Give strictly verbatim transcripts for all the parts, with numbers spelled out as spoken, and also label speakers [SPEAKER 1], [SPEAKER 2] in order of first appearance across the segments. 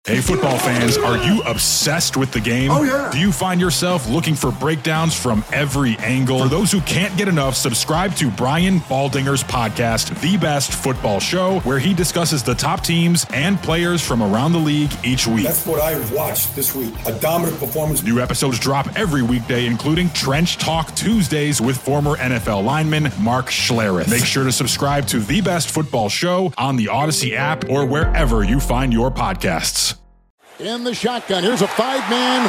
[SPEAKER 1] Hey, football fans, are you obsessed with the game?
[SPEAKER 2] Oh, yeah.
[SPEAKER 1] Do you find yourself looking for breakdowns from every angle? For those who can't get enough, subscribe to Brian Baldinger's podcast, The Best Football Show, where he discusses the top teams and players from around the league each week.
[SPEAKER 2] That's what I watched this week. A dominant performance.
[SPEAKER 1] New episodes drop every weekday, including Trench Talk Tuesdays with former N F L lineman Mark Schlereth. Make sure to subscribe to The Best Football Show on the Odyssey app or wherever you find your podcasts.
[SPEAKER 3] In the shotgun, here's a five-man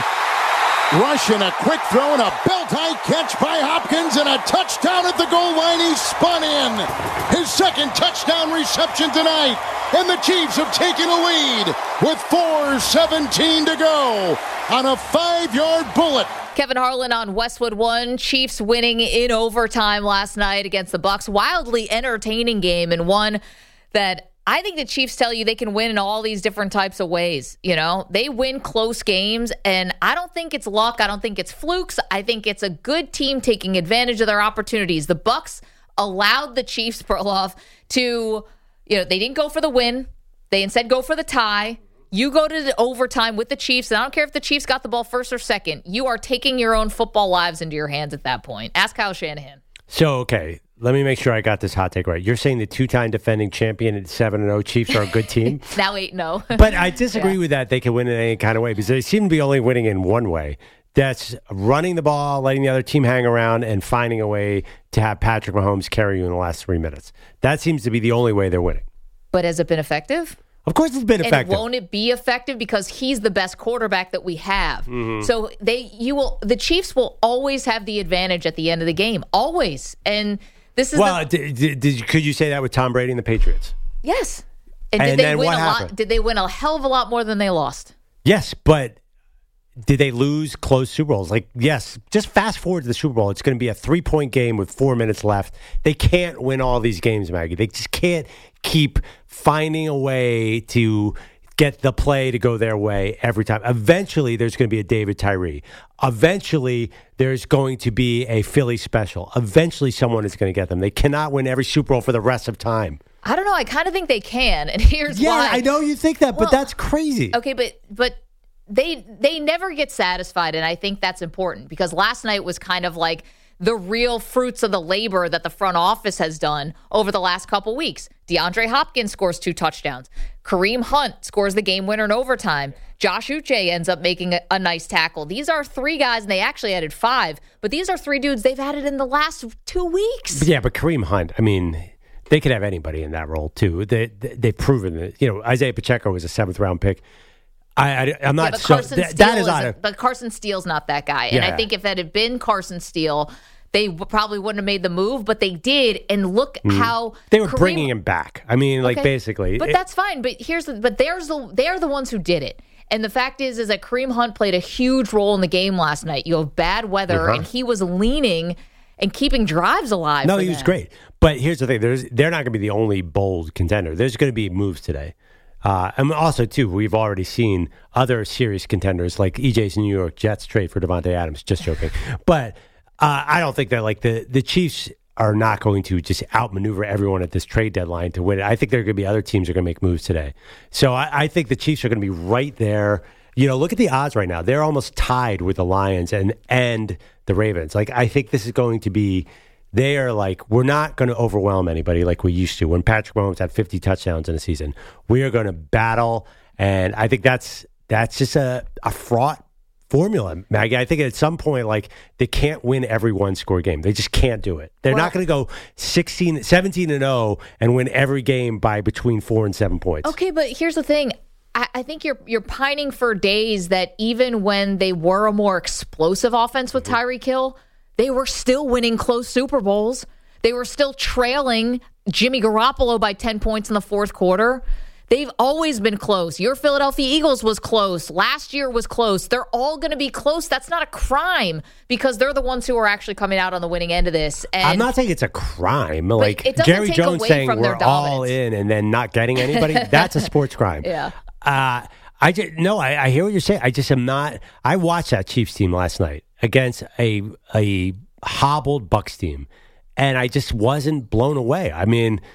[SPEAKER 3] rush and a quick throw and a belt-high catch by Hopkins and a touchdown at the goal line. He spun in. His second touchdown reception tonight. And the Chiefs have taken a lead with four seventeen to go on a five-yard bullet.
[SPEAKER 4] Kevin Harlan on Westwood One. Chiefs winning in overtime last night against the Bucs. Wildly entertaining game, and one that I think the Chiefs tell you they can win in all these different types of ways. You know, they win close games, and I don't think it's luck. I don't think it's flukes. I think it's a good team taking advantage of their opportunities. The Bucs allowed the Chiefs, Perloff, to, you know, they didn't go for the win. They instead go for the tie. You go to the overtime with the Chiefs, and I don't care if the Chiefs got the ball first or second. You are taking your own football lives into your hands at that point. Ask Kyle Shanahan.
[SPEAKER 5] So, okay, let me make sure I got this hot take right. You're saying the two-time defending champion at seven and oh Chiefs are a good team?
[SPEAKER 4] Now eight and oh.
[SPEAKER 5] But I disagree
[SPEAKER 4] yeah.
[SPEAKER 5] with that. They can win in any kind of way because they seem to be only winning in one way. That's running the ball, letting the other team hang around, and finding a way to have Patrick Mahomes carry you in the last three minutes. That seems to be the only way they're winning.
[SPEAKER 4] But has it been effective?
[SPEAKER 5] Of course it's been effective.
[SPEAKER 4] And won't it be effective because he's the best quarterback that we have? Mm-hmm. So they you will the Chiefs will always have the advantage at the end of the game. Always. And this is
[SPEAKER 5] Well,
[SPEAKER 4] the,
[SPEAKER 5] did, did, did, could you say that with Tom Brady and the Patriots?
[SPEAKER 4] Yes. And,
[SPEAKER 5] and
[SPEAKER 4] did they
[SPEAKER 5] then
[SPEAKER 4] win
[SPEAKER 5] what
[SPEAKER 4] a
[SPEAKER 5] happened?
[SPEAKER 4] lot? Did they win a hell of a lot more than they lost?
[SPEAKER 5] Yes, but did they lose close Super Bowls? Like, yes, just fast forward to the Super Bowl. It's going to be a three-point game with four minutes left. They can't win all these games, Maggie. They just can't keep finding a way to get the play to go their way every time. Eventually, there's going to be a David Tyree. Eventually, there's going to be a Philly special. Eventually, someone is going to get them. They cannot win every Super Bowl for the rest of time.
[SPEAKER 4] I don't know. I kind of think they can, and here's
[SPEAKER 5] yeah,
[SPEAKER 4] why.
[SPEAKER 5] Yeah, I know you think that,
[SPEAKER 4] well,
[SPEAKER 5] but that's crazy.
[SPEAKER 4] Okay, but but they they never get satisfied, and I think that's important because last night was kind of like the real fruits of the labor that the front office has done over the last couple weeks. DeAndre Hopkins scores two touchdowns. Kareem Hunt scores the game winner in overtime. Josh Uche ends up making a, a nice tackle. These are three guys, and they actually added five, but these are three dudes they've added in the last two weeks.
[SPEAKER 5] But yeah, but Kareem Hunt, I mean, they could have anybody in that role, too. They, they, they've proven that. You know, Isaiah Pacheco was a seventh-round pick. I, I, I'm not
[SPEAKER 4] yeah, but
[SPEAKER 5] so.
[SPEAKER 4] Carson
[SPEAKER 5] Th-
[SPEAKER 4] Steele
[SPEAKER 5] that is
[SPEAKER 4] isn't-
[SPEAKER 5] not a,
[SPEAKER 4] But Carson Steele's not that guy. And
[SPEAKER 5] Yeah,
[SPEAKER 4] I
[SPEAKER 5] yeah.
[SPEAKER 4] think if that had been Carson Steele, they w- probably wouldn't have made the move, but they did. And look how
[SPEAKER 5] they were
[SPEAKER 4] Kareem-
[SPEAKER 5] bringing him back. I mean, like,
[SPEAKER 4] Okay,
[SPEAKER 5] basically.
[SPEAKER 4] But
[SPEAKER 5] it-
[SPEAKER 4] that's fine. But here's the, but there's the they're the ones who did it. And the fact is, is that Kareem Hunt played a huge role in the game last night. You have bad weather,
[SPEAKER 5] Uh-huh.
[SPEAKER 4] and he was leaning and keeping drives alive.
[SPEAKER 5] No,
[SPEAKER 4] for
[SPEAKER 5] he was
[SPEAKER 4] them.
[SPEAKER 5] great. But here's the thing: there's they're not going to be the only bold contender. There's going to be moves today. Uh, and also, too, we've already seen other serious contenders like E J's New York Jets trade for Devontae Adams. Just joking. But uh, I don't think that like the, the Chiefs are not going to just outmaneuver everyone at this trade deadline to win it. I think there are going to be other teams that are going to make moves today. So I, I think the Chiefs are going to be right there. You know, look at the odds right now. They're almost tied with the Lions and and the Ravens. Like, I think this is going to be. They are like, we're not going to overwhelm anybody like we used to when Patrick Mahomes had fifty touchdowns in a season. We are going to battle, and I think that's that's just a, a fraught formula, Maggie. I think at some point, like, they can't win every one-score game. They just can't do it. They're
[SPEAKER 4] Well-
[SPEAKER 5] not going to go sixteen, seventeen and oh and win every game by between four and seven points.
[SPEAKER 4] Okay, but here's the thing. I, I think you're you're pining for days that even when they were a more explosive offense with Tyreek Hill, they were still winning close Super Bowls. They were still trailing Jimmy Garoppolo by ten points in the fourth quarter. They've always been close. Your Philadelphia Eagles was close. Last year was close. They're all going to be close. That's not a crime because they're the ones who are actually coming out on the winning end of this. And
[SPEAKER 5] I'm not saying it's a crime. Like
[SPEAKER 4] it doesn't
[SPEAKER 5] Jerry
[SPEAKER 4] take
[SPEAKER 5] Jones
[SPEAKER 4] away
[SPEAKER 5] saying
[SPEAKER 4] from their
[SPEAKER 5] we're all
[SPEAKER 4] dominance.
[SPEAKER 5] in and then not getting anybody. That's a sports crime.
[SPEAKER 4] Yeah.
[SPEAKER 5] Uh, I just no. I, I hear what you're saying. I just am not. I watched that Chiefs team last night against a a hobbled Bucs team, and I just wasn't blown away. I mean,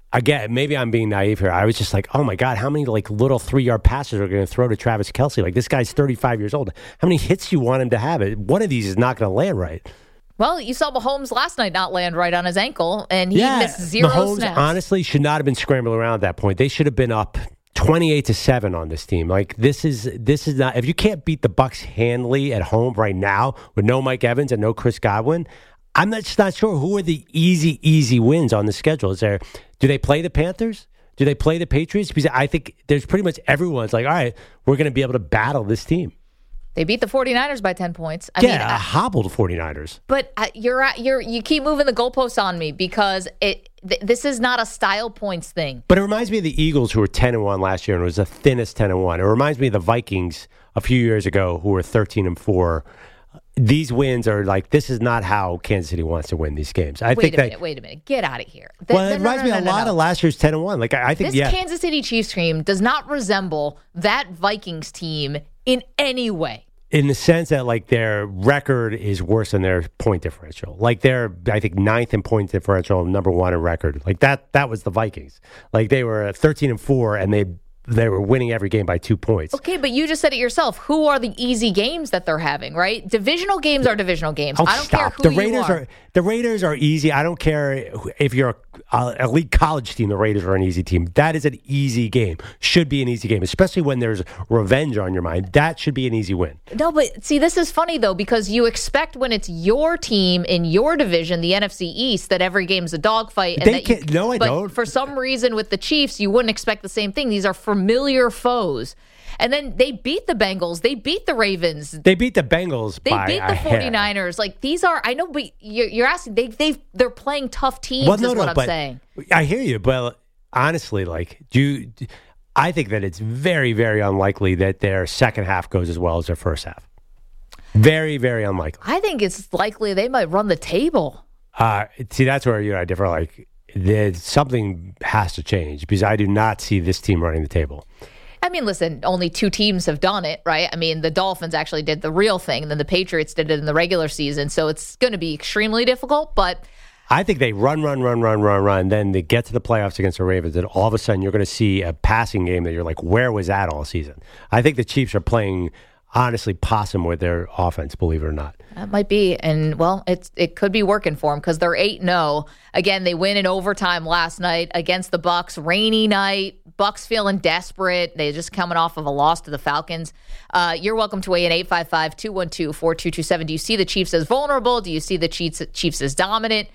[SPEAKER 5] again, maybe I'm being naive here. I was just like, oh my God, how many like little three yard passes are going to throw to Travis Kelce? Like, this guy's thirty-five years old. How many hits do you want him to have? One of these is not going to land right.
[SPEAKER 4] Well, you saw Mahomes last night not land right on his ankle, and he
[SPEAKER 5] yeah,
[SPEAKER 4] missed zero
[SPEAKER 5] Mahomes,
[SPEAKER 4] snaps.
[SPEAKER 5] Honestly, should not have been scrambling around at that point. They should have been up twenty-eight to seven on this team. Like, this is this is not. If you can't beat the Bucs handily at home right now with no Mike Evans and no Chris Godwin, I'm not, just not sure who are the easy, easy wins on the schedule. Is there? Do they play the Panthers? Do they play the Patriots? Because I think there's pretty much everyone's like, all right, we're going to be able to battle this team.
[SPEAKER 4] They beat the 49ers by ten points. I
[SPEAKER 5] yeah,
[SPEAKER 4] mean, I,
[SPEAKER 5] hobbled 49ers.
[SPEAKER 4] But uh, you're at, you're you keep moving the goalposts on me because it th- this is not a style points thing.
[SPEAKER 5] But it reminds me of the Eagles, who were ten and one last year, and it was the thinnest ten and one. It reminds me of the Vikings a few years ago, who were thirteen and four. These wins are like, this is not how Kansas City wants to win these games. I
[SPEAKER 4] wait
[SPEAKER 5] think
[SPEAKER 4] a
[SPEAKER 5] that,
[SPEAKER 4] minute, wait a minute, get out of here.
[SPEAKER 5] Th- well, it no, reminds no, no, me no, a lot no. of last year's ten and one. Like, I, I think
[SPEAKER 4] this
[SPEAKER 5] yeah.
[SPEAKER 4] Kansas City Chiefs team does not resemble that Vikings team in any way.
[SPEAKER 5] In the sense that, like, their record is worse than their point differential. Like, they're, I think, ninth in point differential, number one in record. Like, that that was the Vikings. Like, they were thirteen and four, and they they were winning every game by two points.
[SPEAKER 4] Okay, but you just said it yourself. Who are the easy games that they're having, right? Divisional games are divisional games.
[SPEAKER 5] Oh,
[SPEAKER 4] I don't
[SPEAKER 5] stop.
[SPEAKER 4] care who
[SPEAKER 5] the Raiders
[SPEAKER 4] you are.
[SPEAKER 5] are. The Raiders are easy. I don't care if you're a elite college team. The Raiders are an easy team. That is an easy game. Should be an easy game, especially when there's revenge on your mind. That should be an easy win.
[SPEAKER 4] No, but see, this is funny, though, because you expect when it's your team in your division, the N F C East, that every game's a dogfight. And
[SPEAKER 5] they
[SPEAKER 4] that
[SPEAKER 5] can't,
[SPEAKER 4] you,
[SPEAKER 5] no, I
[SPEAKER 4] but
[SPEAKER 5] don't.
[SPEAKER 4] For some reason, with the Chiefs, you wouldn't expect the same thing. These are familiar foes. And then they beat the Bengals. They beat the Ravens.
[SPEAKER 5] They beat the Bengals
[SPEAKER 4] They
[SPEAKER 5] by
[SPEAKER 4] beat the
[SPEAKER 5] a
[SPEAKER 4] 49ers.
[SPEAKER 5] hair.
[SPEAKER 4] Like, these are, I know, but you're, you're asking, they, they've, they're playing tough teams,
[SPEAKER 5] well, no,
[SPEAKER 4] is
[SPEAKER 5] no,
[SPEAKER 4] what I'm
[SPEAKER 5] but
[SPEAKER 4] saying.
[SPEAKER 5] I hear you, but honestly, like, do you, I think that it's very, very unlikely that their second half goes as well as their first half. Very, very unlikely.
[SPEAKER 4] I think it's likely they might run the table.
[SPEAKER 5] Uh, see, that's where you and I differ. Like, there's, something has to change because I do not see this team running the table.
[SPEAKER 4] I mean, listen, only two teams have done it, right? I mean, the Dolphins actually did the real thing, and then the Patriots did it in the regular season, so it's going to be extremely difficult, but
[SPEAKER 5] I think they run, run, run, run, run, run, then they get to the playoffs against the Ravens, and all of a sudden you're going to see a passing game that you're like, where was that all season? I think the Chiefs are playing, honestly, possum with their offense, believe it or not.
[SPEAKER 4] That might be, and, well, it's it could be working for them because they're eight and oh. Again, they win in overtime last night against the Bucs. Rainy night. Bucs feeling desperate. They're just coming off of a loss to the Falcons. Uh, you're welcome to weigh in eight five five, two one two, four two two seven. Do you see the Chiefs as vulnerable? Do you see the Chiefs, Chiefs as dominant?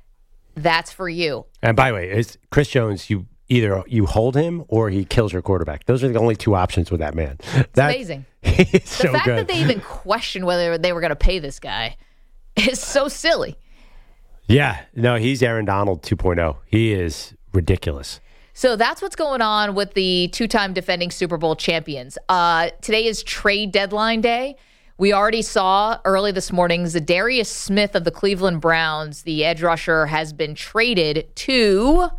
[SPEAKER 4] That's for you.
[SPEAKER 5] And by the way, it's Chris Jones, you either you hold him or he kills your quarterback. Those are the only two options with that man.
[SPEAKER 4] It's
[SPEAKER 5] that,
[SPEAKER 4] amazing.
[SPEAKER 5] He's
[SPEAKER 4] the
[SPEAKER 5] so
[SPEAKER 4] fact
[SPEAKER 5] good.
[SPEAKER 4] that they even questioned whether they were going to pay this guy is so silly.
[SPEAKER 5] Yeah. No, he's Aaron Donald two point oh. He is ridiculous.
[SPEAKER 4] So that's what's going on with the two-time defending Super Bowl champions. Uh, today is trade deadline day. We already saw early this morning Zadarius Smith of the Cleveland Browns, the edge rusher, has been traded to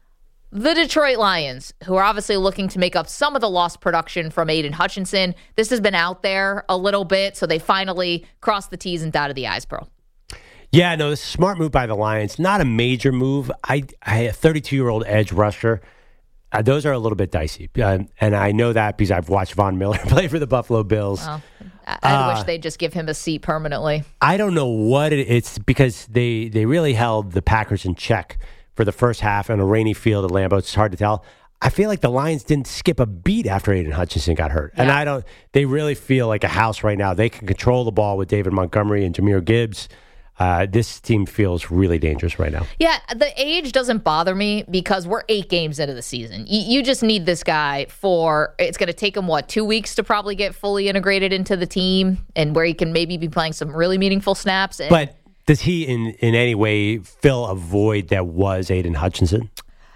[SPEAKER 4] the Detroit Lions, who are obviously looking to make up some of the lost production from Aiden Hutchinson. This has been out there a little bit, so they finally crossed the T's and dotted the I's, Pearl.
[SPEAKER 5] Yeah, no, this is a smart move by the Lions. Not a major move. I, I a thirty-two-year-old edge rusher. Uh, those are a little bit dicey. Uh, and I know that because I've watched Von Miller play for the Buffalo Bills.
[SPEAKER 4] Well, I, I uh, wish they'd just give him a seat permanently.
[SPEAKER 5] I don't know what it, it's because they, they really held the Packers in check for the first half on a rainy field at Lambeau. It's hard to tell. I feel like the Lions didn't skip a beat after Aiden Hutchinson got hurt. Yeah. And I don't, they really feel like a house right now. They can control the ball with David Montgomery and Jahmyr Gibbs. Uh, this team feels really dangerous right now.
[SPEAKER 4] Yeah, the age doesn't bother me because we're eight games into the season. You, you just need this guy for, it's going to take him, what, two weeks to probably get fully integrated into the team and where he can maybe be playing some really meaningful snaps. And,
[SPEAKER 5] but does he in, in any way fill a void that was Aiden Hutchinson?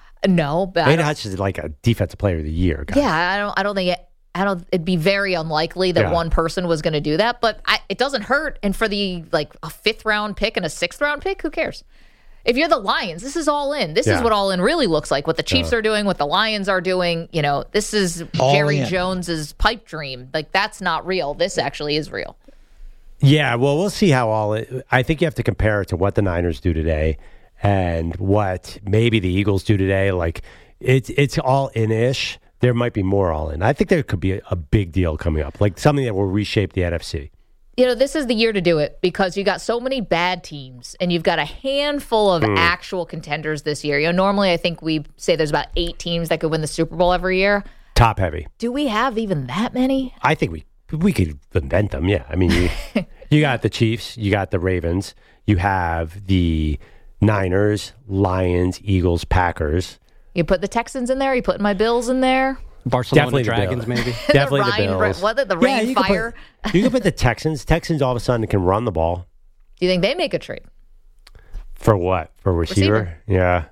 [SPEAKER 4] No. But
[SPEAKER 5] Aiden Hutchinson is like a defensive player of the year guy.
[SPEAKER 4] Yeah, I don't, I don't think it. I don't. It'd be very unlikely that
[SPEAKER 5] yeah.
[SPEAKER 4] one person was going to do that, but I, it doesn't hurt. And for the like a fifth round pick and a sixth round pick, who cares? If you're the Lions, this is all in. This
[SPEAKER 5] yeah.
[SPEAKER 4] is what all in really looks like. What the Chiefs uh, are doing, what the Lions are doing. You know, this is Jerry in. Jones's pipe dream. Like that's not real. This actually is real.
[SPEAKER 5] Yeah. Well, we'll see how all. It, I think you have to compare it to what the Niners do today. and what maybe the Eagles do today, like it's it's all in-ish. There might be more all in. I think there could be a, a big deal coming up, like something that will reshape the N F C.
[SPEAKER 4] You know, this is the year to do it because you got so many bad teams and you've got a handful of mm. actual contenders this year. You know, normally I think we say there's about eight teams that could win the Super Bowl every year.
[SPEAKER 5] Top heavy.
[SPEAKER 4] Do we have even that many?
[SPEAKER 5] I think we we could invent them. Yeah, I mean, you, you got the Chiefs, you got the Ravens, you have the Niners, Lions, Eagles, Packers.
[SPEAKER 4] You put the Texans in there. You put my Bills in there.
[SPEAKER 6] Barcelona
[SPEAKER 5] Definitely
[SPEAKER 6] Dragons, maybe.
[SPEAKER 5] Definitely
[SPEAKER 4] the, Ryan,
[SPEAKER 5] the Bills.
[SPEAKER 4] What the, the
[SPEAKER 5] yeah,
[SPEAKER 4] Rain
[SPEAKER 5] you
[SPEAKER 4] Fire?
[SPEAKER 5] Can put, you can put the Texans. Texans all of a sudden can run the ball.
[SPEAKER 4] Do you think they make a trade?
[SPEAKER 5] For what? For a receiver?
[SPEAKER 4] receiver.
[SPEAKER 5] Yeah.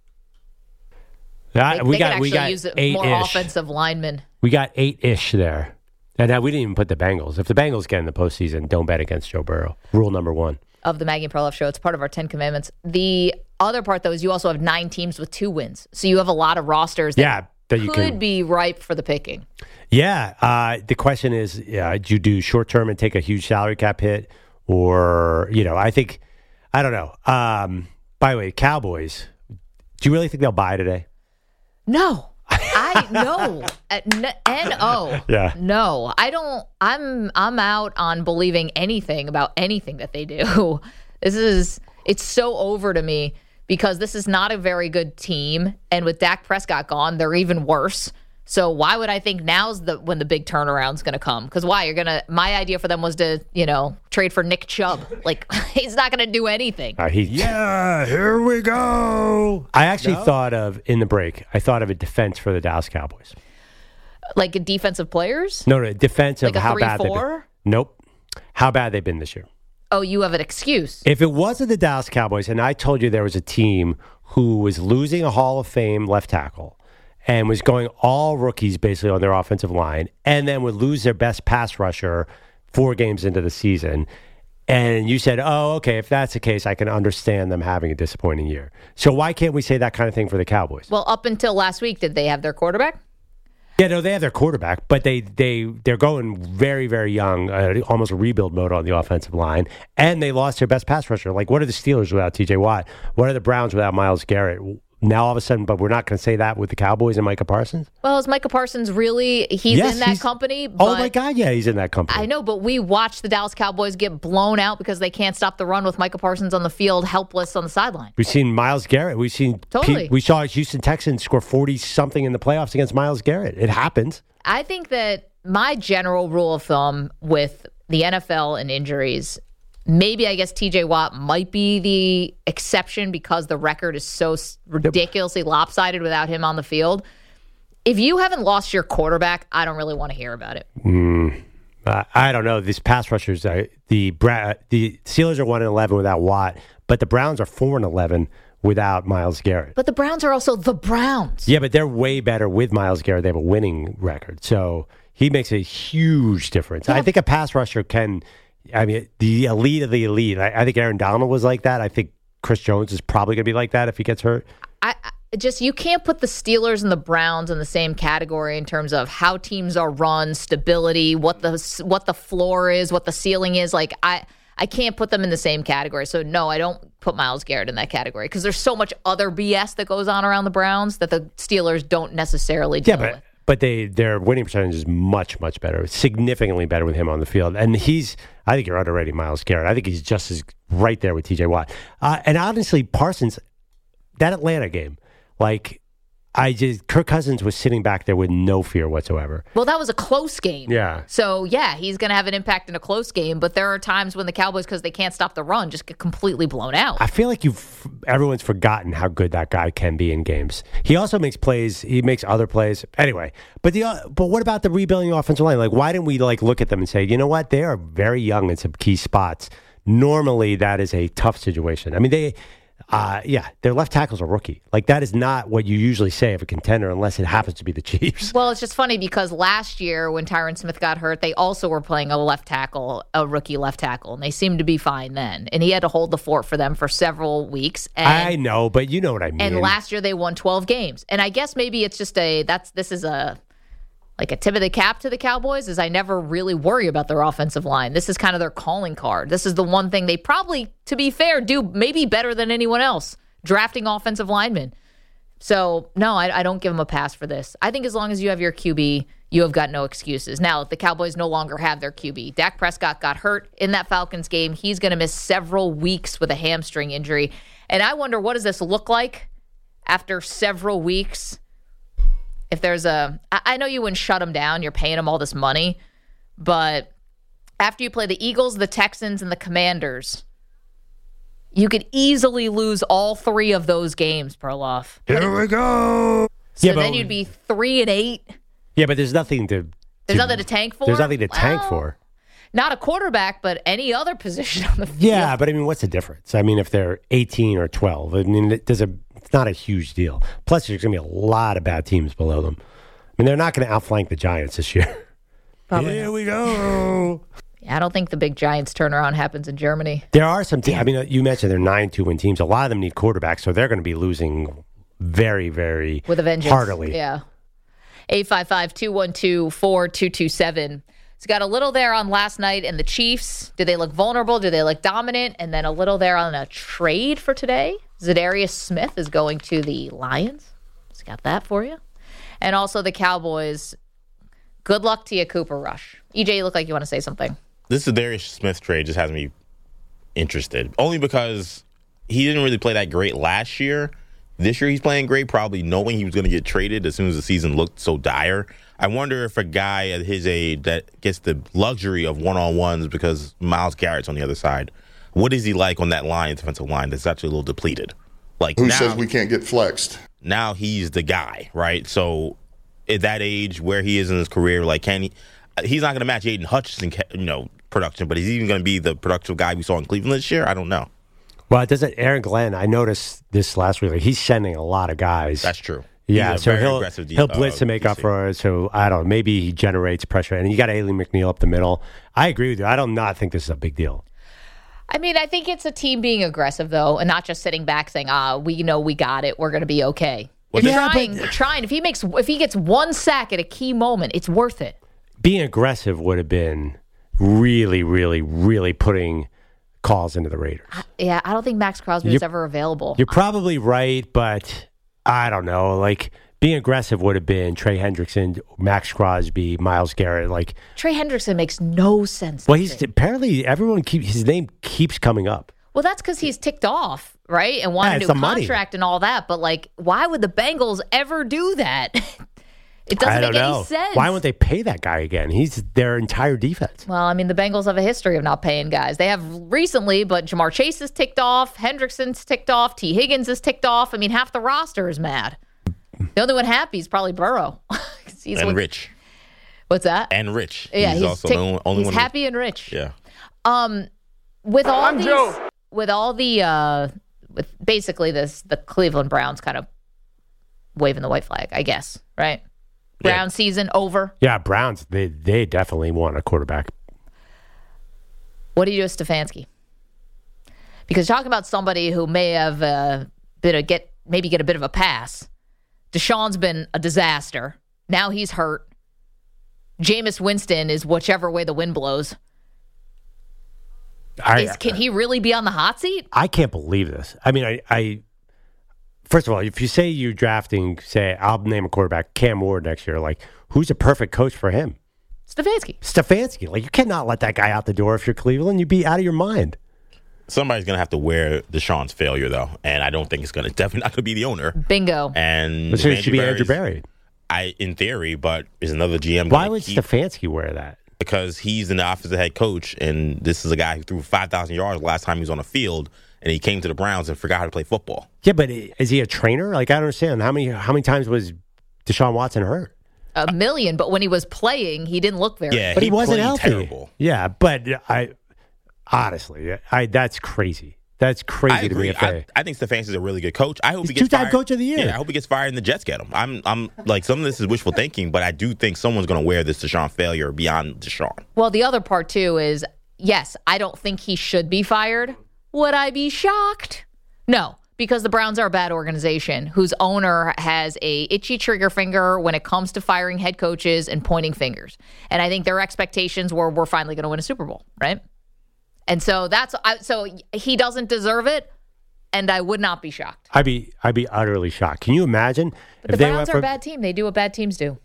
[SPEAKER 5] That,
[SPEAKER 4] They,
[SPEAKER 5] we
[SPEAKER 4] they
[SPEAKER 5] got
[SPEAKER 4] could
[SPEAKER 5] we got
[SPEAKER 4] use
[SPEAKER 5] eight
[SPEAKER 4] more
[SPEAKER 5] ish.
[SPEAKER 4] offensive linemen.
[SPEAKER 5] We got eight ish there. And now we didn't even put the Bengals. If the Bengals get in the postseason, don't bet against Joe Burrow. Rule number one
[SPEAKER 4] of the Maggie and Perloff show. It's part of our Ten Commandments. The other part, though, is you also have nine teams with two wins. So you have a lot of rosters that,
[SPEAKER 5] yeah, that you
[SPEAKER 4] could
[SPEAKER 5] can,
[SPEAKER 4] be ripe for the picking.
[SPEAKER 5] Yeah. Uh, the question is, uh, do you do short term and take a huge salary cap hit? Or, you know, I think, I don't know. Um, by the way, Cowboys, do you really think they'll buy today?
[SPEAKER 4] No. I no. N O.
[SPEAKER 5] Yeah.
[SPEAKER 4] No. I don't I'm I'm out on believing anything about anything that they do. This is it's so over to me because this is not a very good team, and with Dak Prescott gone, they're even worse. So why would I think now's the when the big turnaround's going to come? Because why? You're going to my idea for them was to, you know, trade for Nick Chubb. Like he's not going to do anything.
[SPEAKER 5] Uh, he, yeah, here we go. I actually
[SPEAKER 6] No?
[SPEAKER 5] thought of in the break. I thought of a defense for the Dallas Cowboys.
[SPEAKER 4] Like defensive players?
[SPEAKER 5] No, no, defense of
[SPEAKER 4] Like a
[SPEAKER 5] how
[SPEAKER 4] three,
[SPEAKER 5] bad they've
[SPEAKER 4] four?
[SPEAKER 5] been. Nope, how bad they've been this year.
[SPEAKER 4] Oh, you have an excuse.
[SPEAKER 5] If it wasn't the Dallas Cowboys, and I told you there was a team who was losing a Hall of Fame left tackle and was going all rookies basically on their offensive line, and then would lose their best pass rusher four games into the season. And you said, oh, okay, if that's the case, I can understand them having a disappointing year. So why can't we say that kind of thing for the Cowboys?
[SPEAKER 4] Well, up until last week, did they have their quarterback?
[SPEAKER 5] Yeah, no, they have their quarterback, but they, they, they're going very, very young, uh, almost rebuild mode on the offensive line, and they lost their best pass rusher. Like, what are the Steelers without T J Watt? What are the Browns without Myles Garrett? Now all of a sudden, but we're not going to say that with the Cowboys and Micah Parsons?
[SPEAKER 4] Well, is Micah Parsons really, he's
[SPEAKER 5] Yes,
[SPEAKER 4] in that
[SPEAKER 5] he's-
[SPEAKER 4] company?
[SPEAKER 5] Oh,
[SPEAKER 4] But
[SPEAKER 5] my God, yeah, he's in that company.
[SPEAKER 4] I know, but we watched the Dallas Cowboys get blown out because they can't stop the run with Micah Parsons on the field, helpless on the sideline.
[SPEAKER 5] We've seen Myles Garrett. We've seen
[SPEAKER 4] Totally.
[SPEAKER 5] Pete, we saw Houston Texans score forty-something in the playoffs against Myles Garrett. It happens.
[SPEAKER 4] I think that my general rule of thumb with the N F L and injuries, maybe I guess T J Watt might be the exception because the record is so s- ridiculously lopsided without him on the field. If you haven't lost your quarterback, I don't really want to hear about it.
[SPEAKER 5] Mm, uh, I don't know. These pass rushers, uh, the Bra- the Steelers are one and eleven without Watt, but the Browns are four and eleven without Myles Garrett.
[SPEAKER 4] But the Browns are also the Browns.
[SPEAKER 5] Yeah, but they're way better with Myles Garrett. They have a winning record, so he makes a huge difference.
[SPEAKER 4] Yeah.
[SPEAKER 5] I think a pass rusher can. I mean, the elite of the elite. I, I think Aaron Donald was like that. I think Chris Jones is probably going to be like that if he gets hurt.
[SPEAKER 4] I, I just you can't put the Steelers and the Browns in the same category in terms of how teams are run, stability, what the what the floor is, what the ceiling is. Like I, I can't put them in the same category. So no, I don't put Myles Garrett in that category because there's so much other B S that goes on around the Browns that the Steelers don't necessarily deal
[SPEAKER 5] Yeah, but
[SPEAKER 4] with.
[SPEAKER 5] but they their winning percentage is much much better, significantly better with him on the field. And he's, I think you're underrating Myles Garrett. I think he's just as right there with T J Watt. Uh, and honestly, Parsons, that Atlanta game, like I just Kirk Cousins was sitting back there with no fear whatsoever.
[SPEAKER 4] Well, that was a close game.
[SPEAKER 5] Yeah.
[SPEAKER 4] So, yeah, he's going to have an impact in a close game, but there are times when the Cowboys, because they can't stop the run, just get completely blown out.
[SPEAKER 5] I feel like you've everyone's forgotten how good that guy can be in games. He also makes plays. He makes other plays. Anyway, but the uh, but what about the rebuilding offensive line? Like, why didn't we like look at them and say, you know what, they are very young in some key spots. Normally, that is a tough situation. I mean, they. Uh, yeah, their left tackle's a rookie. Like, that is not what you usually say of a contender unless it happens to be the Chiefs.
[SPEAKER 4] Well, it's just funny because last year when Tyron Smith got hurt, they also were playing a left tackle, a rookie left tackle, and they seemed to be fine then. And he had to hold the fort for them for several weeks. And,
[SPEAKER 5] I know, but you know what I mean.
[SPEAKER 4] and last year they won twelve games. And I guess maybe it's just a, that's, this is a, like a tip of the cap to the Cowboys is I never really worry about their offensive line. This is kind of their calling card. This is the one thing they probably, to be fair, do maybe better than anyone else. drafting offensive linemen. So, no, I, I don't give him a pass for this. I think as long as you have your Q B, you have got no excuses. Now, the Cowboys no longer have their Q B. Dak Prescott got hurt in that Falcons game. He's going to miss several weeks with a hamstring injury. And I wonder, what does this look like after several weeks? If there's a, I know you wouldn't shut him down. You're paying him all this money. But after you play the Eagles, the Texans, and the Commanders, you could easily lose all three of those games, Perloff.
[SPEAKER 5] Here we go.
[SPEAKER 4] So
[SPEAKER 5] yeah,
[SPEAKER 4] then
[SPEAKER 5] but,
[SPEAKER 4] you'd be three and eight.
[SPEAKER 5] Yeah, but there's nothing to.
[SPEAKER 4] There's
[SPEAKER 5] to,
[SPEAKER 4] nothing to tank for.
[SPEAKER 5] There's nothing to
[SPEAKER 4] well,
[SPEAKER 5] tank for.
[SPEAKER 4] Not a quarterback, but any other position on the field.
[SPEAKER 5] Yeah, but I mean, what's the difference? I mean, if they're eighteen or twelve, I mean, it does a. It's not a huge deal. Plus, there's going to be a lot of bad teams below them. I mean, they're not going to outflank the Giants this year.
[SPEAKER 4] Probably
[SPEAKER 5] Here
[SPEAKER 4] not.
[SPEAKER 5] we go.
[SPEAKER 4] I don't think the big Giants turnaround happens in Germany.
[SPEAKER 5] There are some teams. I mean, you mentioned they're nine two win teams. A lot of them need quarterbacks, so they're going to be losing very, very
[SPEAKER 4] With a vengeance.
[SPEAKER 5] heartily.
[SPEAKER 4] Yeah. eight five five, two one two, four two two seven. So got a little there on last night and the Chiefs. Do they look vulnerable? Do they look dominant? And then a little there on a trade for today. Zadarius Smith is going to the Lions. So got that for you. And also the Cowboys. Good luck to you, Cooper Rush. E J, you look like you want to say something.
[SPEAKER 6] This Zadarius Smith trade just has me interested. Only because he didn't really play that great last year. This year he's playing great, probably knowing he was going to get traded as soon as the season looked so dire. I wonder if a guy at his age that gets the luxury of one-on-ones because Myles Garrett's on the other side, what is he like on that line, defensive line, that's actually a little depleted? Like
[SPEAKER 7] Who
[SPEAKER 6] now,
[SPEAKER 7] says we can't get flexed?
[SPEAKER 6] Now he's the guy, right? So at that age, where he is in his career, like can he? He's not going to match Aiden Hutchinson, you know, production, but he's even going to be the productive guy we saw in Cleveland this year. I don't know.
[SPEAKER 5] Well, it doesn't. Aaron Glenn, I noticed this last week. Like, he's sending a lot of guys.
[SPEAKER 6] That's true.
[SPEAKER 5] Yeah,
[SPEAKER 6] He's a
[SPEAKER 5] so
[SPEAKER 6] very
[SPEAKER 5] he'll
[SPEAKER 6] aggressive D-
[SPEAKER 5] he'll blitz
[SPEAKER 6] uh,
[SPEAKER 5] to make
[SPEAKER 6] D C.
[SPEAKER 5] up for it. So I don't know. Maybe he generates pressure, and you got Aileen McNeil up the middle. I agree with you. I do not think this is a big deal.
[SPEAKER 4] I mean, I think it's a team being aggressive, though, and not just sitting back saying, ah, we know we got it. We're going to be okay.
[SPEAKER 6] Well,
[SPEAKER 4] You're
[SPEAKER 5] yeah,
[SPEAKER 4] trying,
[SPEAKER 5] but-
[SPEAKER 4] you're trying. If he makes, if he gets one sack at a key moment, it's worth it.
[SPEAKER 5] Being aggressive would have been really, really, really putting calls into the Raiders.
[SPEAKER 4] Yeah, I don't think Max Crosby
[SPEAKER 5] You're-
[SPEAKER 4] was ever available.
[SPEAKER 5] You're probably right, but I don't know. Like, being aggressive would have been Trey Hendrickson, Max Crosby, Myles Garrett. Like,
[SPEAKER 4] Trey Hendrickson makes no sense. to
[SPEAKER 5] well, he's
[SPEAKER 4] me.
[SPEAKER 5] apparently everyone keeps his name keeps coming up.
[SPEAKER 4] Well, that's because he's ticked off, right? And
[SPEAKER 5] Yeah,
[SPEAKER 4] wanted
[SPEAKER 5] it's
[SPEAKER 4] a new
[SPEAKER 5] the money.
[SPEAKER 4] contract and all that. But, like, why would the Bengals ever do that? It doesn't
[SPEAKER 5] I don't
[SPEAKER 4] make
[SPEAKER 5] know.
[SPEAKER 4] any sense.
[SPEAKER 5] Why won't they pay that guy again? He's their entire defense.
[SPEAKER 4] Well, I mean, the Bengals have a history of not paying guys. They have recently, but Jamar Chase is ticked off. Hendrickson's ticked off. T. Higgins is ticked off. I mean, half the roster is mad. The only one happy is probably Burrow. he's
[SPEAKER 6] And
[SPEAKER 4] with-
[SPEAKER 6] Rich.
[SPEAKER 4] What's that?
[SPEAKER 6] And Rich.
[SPEAKER 4] yeah,
[SPEAKER 6] he's,
[SPEAKER 4] he's,
[SPEAKER 6] also
[SPEAKER 4] tick-
[SPEAKER 6] the only, only
[SPEAKER 4] he's
[SPEAKER 6] one.
[SPEAKER 4] happy and rich.
[SPEAKER 6] Yeah.
[SPEAKER 4] Um, with all these, with all the, uh, with basically this, the Cleveland Browns kind of waving the white flag, I guess, right?
[SPEAKER 6] Yeah.
[SPEAKER 4] Brown season over.
[SPEAKER 5] Yeah, Browns, they they definitely want a quarterback.
[SPEAKER 4] What do you do with Stefanski? Because talking about somebody who may have uh, been a get maybe get a bit of a pass. Deshaun's been a disaster. Now he's hurt. Jameis Winston is whichever way the wind blows.
[SPEAKER 5] I,
[SPEAKER 4] Is, can he really be on the hot seat?
[SPEAKER 5] I can't believe this. I mean, I, I first of all, if you say you're drafting, say, I'll name a quarterback, Cam Ward next year, like, who's a perfect coach for him?
[SPEAKER 4] Stefanski.
[SPEAKER 5] Stefanski. Like, you cannot let that guy out the door if you're Cleveland. You'd be out of your mind.
[SPEAKER 6] Somebody's going to have to wear Deshaun's failure, though. And I don't think it's going to, definitely not going to be the owner.
[SPEAKER 4] Bingo.
[SPEAKER 6] And
[SPEAKER 5] So it should be Andrew
[SPEAKER 6] Barry's-
[SPEAKER 5] Berry.
[SPEAKER 6] I, in theory, but is another G M
[SPEAKER 5] Why
[SPEAKER 6] gonna
[SPEAKER 5] would
[SPEAKER 6] keep,
[SPEAKER 5] Stefanski wear that?
[SPEAKER 6] because he's an offensive head coach, and this is a guy who threw five thousand yards last time he was on the field, and he came to the Browns and forgot how to play football.
[SPEAKER 5] Yeah, but is he a trainer? Like, I don't understand. How many how many times was Deshaun Watson hurt?
[SPEAKER 4] A million, but when he was playing, he didn't look very
[SPEAKER 6] Yeah,
[SPEAKER 5] But he, wasn't
[SPEAKER 6] played
[SPEAKER 5] healthy.
[SPEAKER 6] terrible.
[SPEAKER 5] Yeah, but I honestly, I that's crazy. That's crazy
[SPEAKER 6] I
[SPEAKER 5] to
[SPEAKER 6] agree.
[SPEAKER 5] me. If they,
[SPEAKER 6] I, I think Stefanski's a really good coach. I hope
[SPEAKER 5] He's
[SPEAKER 6] he gets
[SPEAKER 5] two-time
[SPEAKER 6] fired.
[SPEAKER 5] coach of the year.
[SPEAKER 6] Yeah, I hope he gets fired and the Jets get him. I'm, I'm like some of this is wishful thinking, but I do think someone's going to wear this Deshaun failure beyond Deshaun.
[SPEAKER 4] Well, the other part, too, is, yes, I don't think he should be fired. Would I be shocked? No, because the Browns are a bad organization whose owner has a itchy trigger finger when it comes to firing head coaches and pointing fingers. And I think their expectations were we're finally going to win a Super Bowl, right? And so that's I, so he doesn't deserve it. and I would not be shocked.
[SPEAKER 5] I'd be I'd be utterly shocked. Can you imagine
[SPEAKER 4] But
[SPEAKER 5] if
[SPEAKER 4] the
[SPEAKER 5] they
[SPEAKER 4] Browns
[SPEAKER 5] went
[SPEAKER 4] are
[SPEAKER 5] from,
[SPEAKER 4] a bad team. They do what bad teams do.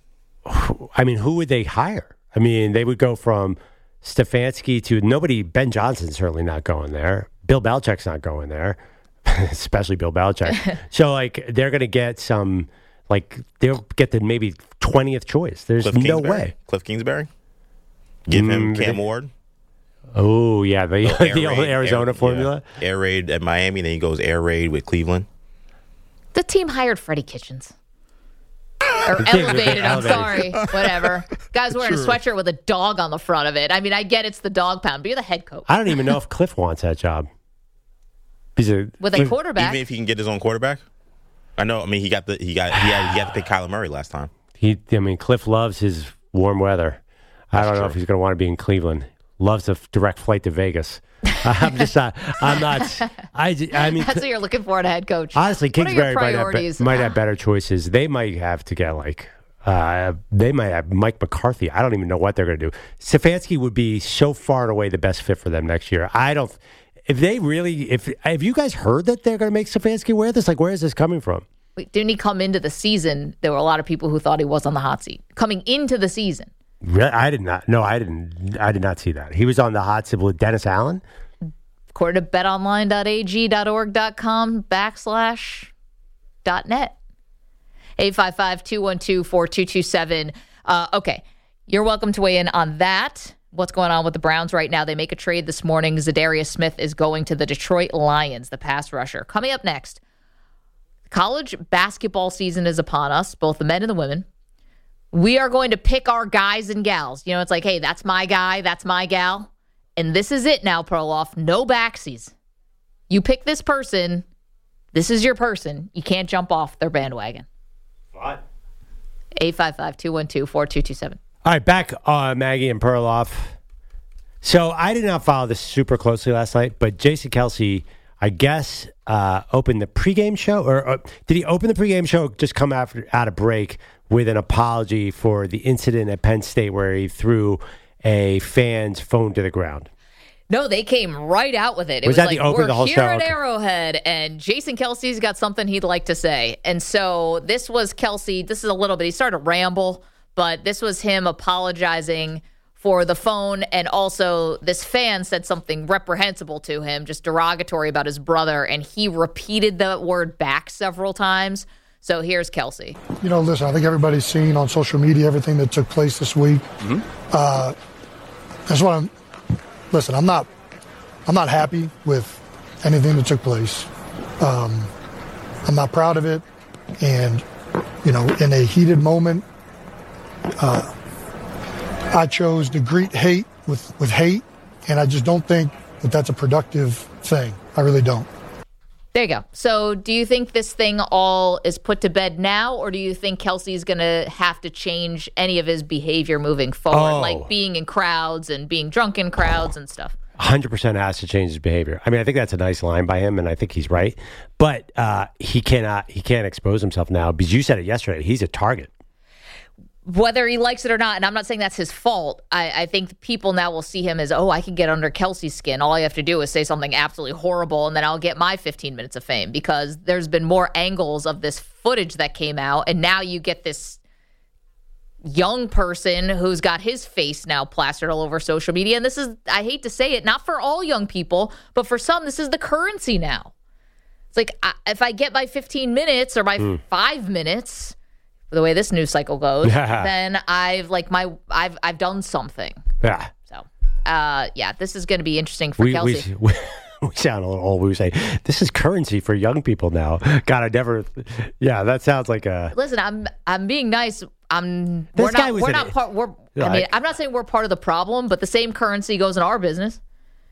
[SPEAKER 5] I mean, who would they hire? I mean, they would go from Stefanski to nobody. Ben Johnson's certainly not going there. Bill Belichick's not going there, especially Bill Belichick. So, like, they're going to get some, like, they'll get the maybe twentieth choice. There's
[SPEAKER 6] Cliff
[SPEAKER 5] no
[SPEAKER 6] Kingsbury?
[SPEAKER 5] way.
[SPEAKER 6] Cliff Kingsbury? Give him
[SPEAKER 5] Mm,
[SPEAKER 6] Cam
[SPEAKER 5] they-
[SPEAKER 6] Ward?
[SPEAKER 5] Oh, yeah, the,
[SPEAKER 6] So air
[SPEAKER 5] the old
[SPEAKER 6] raid,
[SPEAKER 5] Arizona
[SPEAKER 6] air,
[SPEAKER 5] formula.
[SPEAKER 6] Yeah. Air raid at Miami, then he goes air raid with Cleveland.
[SPEAKER 4] The team hired Freddie Kitchens. Or
[SPEAKER 5] team-
[SPEAKER 4] elevated, I'm
[SPEAKER 5] elevated.
[SPEAKER 4] sorry. Whatever. Guy's wearing a sweatshirt with a dog on the front of it. I mean, I get it's the dog pound, but you're the head coach.
[SPEAKER 5] I don't even know if Cliff wants that job. He's a,
[SPEAKER 4] With a quarterback.
[SPEAKER 6] Even if he can get his own quarterback? I know, I mean, he got the he got he had, he had to pick Kyler Murray last time.
[SPEAKER 5] He, I mean, Cliff loves his warm weather. I
[SPEAKER 6] That's
[SPEAKER 5] don't know
[SPEAKER 6] true.
[SPEAKER 5] if he's going to want to be in Cleveland. Loves a direct flight to Vegas. I'm just not. I'm not. I, j- I mean,
[SPEAKER 4] That's what you're looking for in a head coach.
[SPEAKER 5] honestly,
[SPEAKER 4] What are your
[SPEAKER 5] Kingsbury might have, be-
[SPEAKER 4] priorities?
[SPEAKER 5] might have better choices. They might have to get like. Uh, they might have Mike McCarthy. I don't even know what they're going to do. Stefanski would be so far and away the best fit for them next year. I don't. If they really, if have you guys heard that they're going to make Stefanski wear this? Like, where is this coming from?
[SPEAKER 4] Wait, didn't he come into the season? There were a lot of people who thought he was on the hot seat. Coming into the season.
[SPEAKER 5] Re- I did not. No, I didn't. I did not see that. He was on the hot seat with Dennis Allen.
[SPEAKER 4] According to betonline dot a g dot org dot com backslash dot net. eight five five, two one two, four two two seven. Uh, okay, you're welcome to weigh in on that. What's going on with the Browns right now? They make a trade this morning. Zadarius Smith is going to the Detroit Lions, the pass rusher. Coming up next, college basketball season is upon us, both the men and the women. We are going to pick our guys and gals. You know, it's like, hey, that's my guy, that's my gal. And this is it now, Perloff. No backsies. You pick this person. This is your person. You can't jump off their bandwagon.
[SPEAKER 5] What?
[SPEAKER 4] eight five five, two one two, four two two seven.
[SPEAKER 5] All right, back on Maggie and Perloff. So I did not follow this super closely last night, but Jason Kelsey, I guess, uh, opened the pregame show, or uh, did he open the pregame show? Just come after out of break with an apology for the incident at Penn State where he threw a fan's phone to the ground.
[SPEAKER 4] No, they came right out with it. It
[SPEAKER 5] Was
[SPEAKER 4] was,
[SPEAKER 5] that
[SPEAKER 4] like,
[SPEAKER 5] the open
[SPEAKER 4] we're
[SPEAKER 5] of the whole
[SPEAKER 4] here
[SPEAKER 5] show?
[SPEAKER 4] at
[SPEAKER 5] Okay.
[SPEAKER 4] Arrowhead, and Jason Kelsey's got something he'd like to say. And so this was Kelsey. This is a little bit, he started to ramble, but this was him apologizing for the phone. And also this fan said something reprehensible to him, just derogatory about his brother. And he repeated the word back several times. So here's Kelsey.
[SPEAKER 7] You know, listen, I think everybody's seen on social media everything that took place this week. Mm-hmm. Uh, I just want to listen. I'm not. I'm not happy with anything that took place. Um, I'm not proud of it, and you know, in a heated moment, uh, I chose to greet hate with with hate, and I just don't think that that's a productive thing. I really don't.
[SPEAKER 4] There you go. So do you think this thing all is put to bed now, or do you think Kelsey's going to have to change any of his behavior moving forward,
[SPEAKER 5] Oh.
[SPEAKER 4] like being in crowds and being drunk in crowds and stuff?
[SPEAKER 5] one hundred percent has to change his behavior. I mean, I think that's a nice line by him, and I think he's right. But uh, he cannot, he can't expose himself now because you said it yesterday. He's a target.
[SPEAKER 4] Whether he likes it or not, and I'm not saying that's his fault, I, I think people now will see him as, oh, I can get under Kelsey's skin. All I have to do is say something absolutely horrible, and then I'll get my fifteen minutes of fame, because there's been more angles of this footage that came out, and now you get this young person who's got his face now plastered all over social media. And this is, I hate to say it, not for all young people, but for some, this is the currency now. It's like, I, if I get my fifteen minutes or my
[SPEAKER 5] Mm.
[SPEAKER 4] five minutes, the way this news cycle goes, then I've like my I've I've done something.
[SPEAKER 5] Yeah.
[SPEAKER 4] So, uh, yeah, this is going to be interesting for
[SPEAKER 5] We,
[SPEAKER 4] Kelsey.
[SPEAKER 5] we, we, we sound a little old. We say, this is currency for young people now. God, I never, yeah, that sounds like a.
[SPEAKER 4] Listen, I'm I'm being nice. I'm
[SPEAKER 5] This
[SPEAKER 4] we're
[SPEAKER 5] guy
[SPEAKER 4] not
[SPEAKER 5] was
[SPEAKER 4] we're
[SPEAKER 5] an-
[SPEAKER 4] not part. We're I
[SPEAKER 5] Like-
[SPEAKER 4] mean, I'm not saying we're part of the problem, but the same currency goes in our business.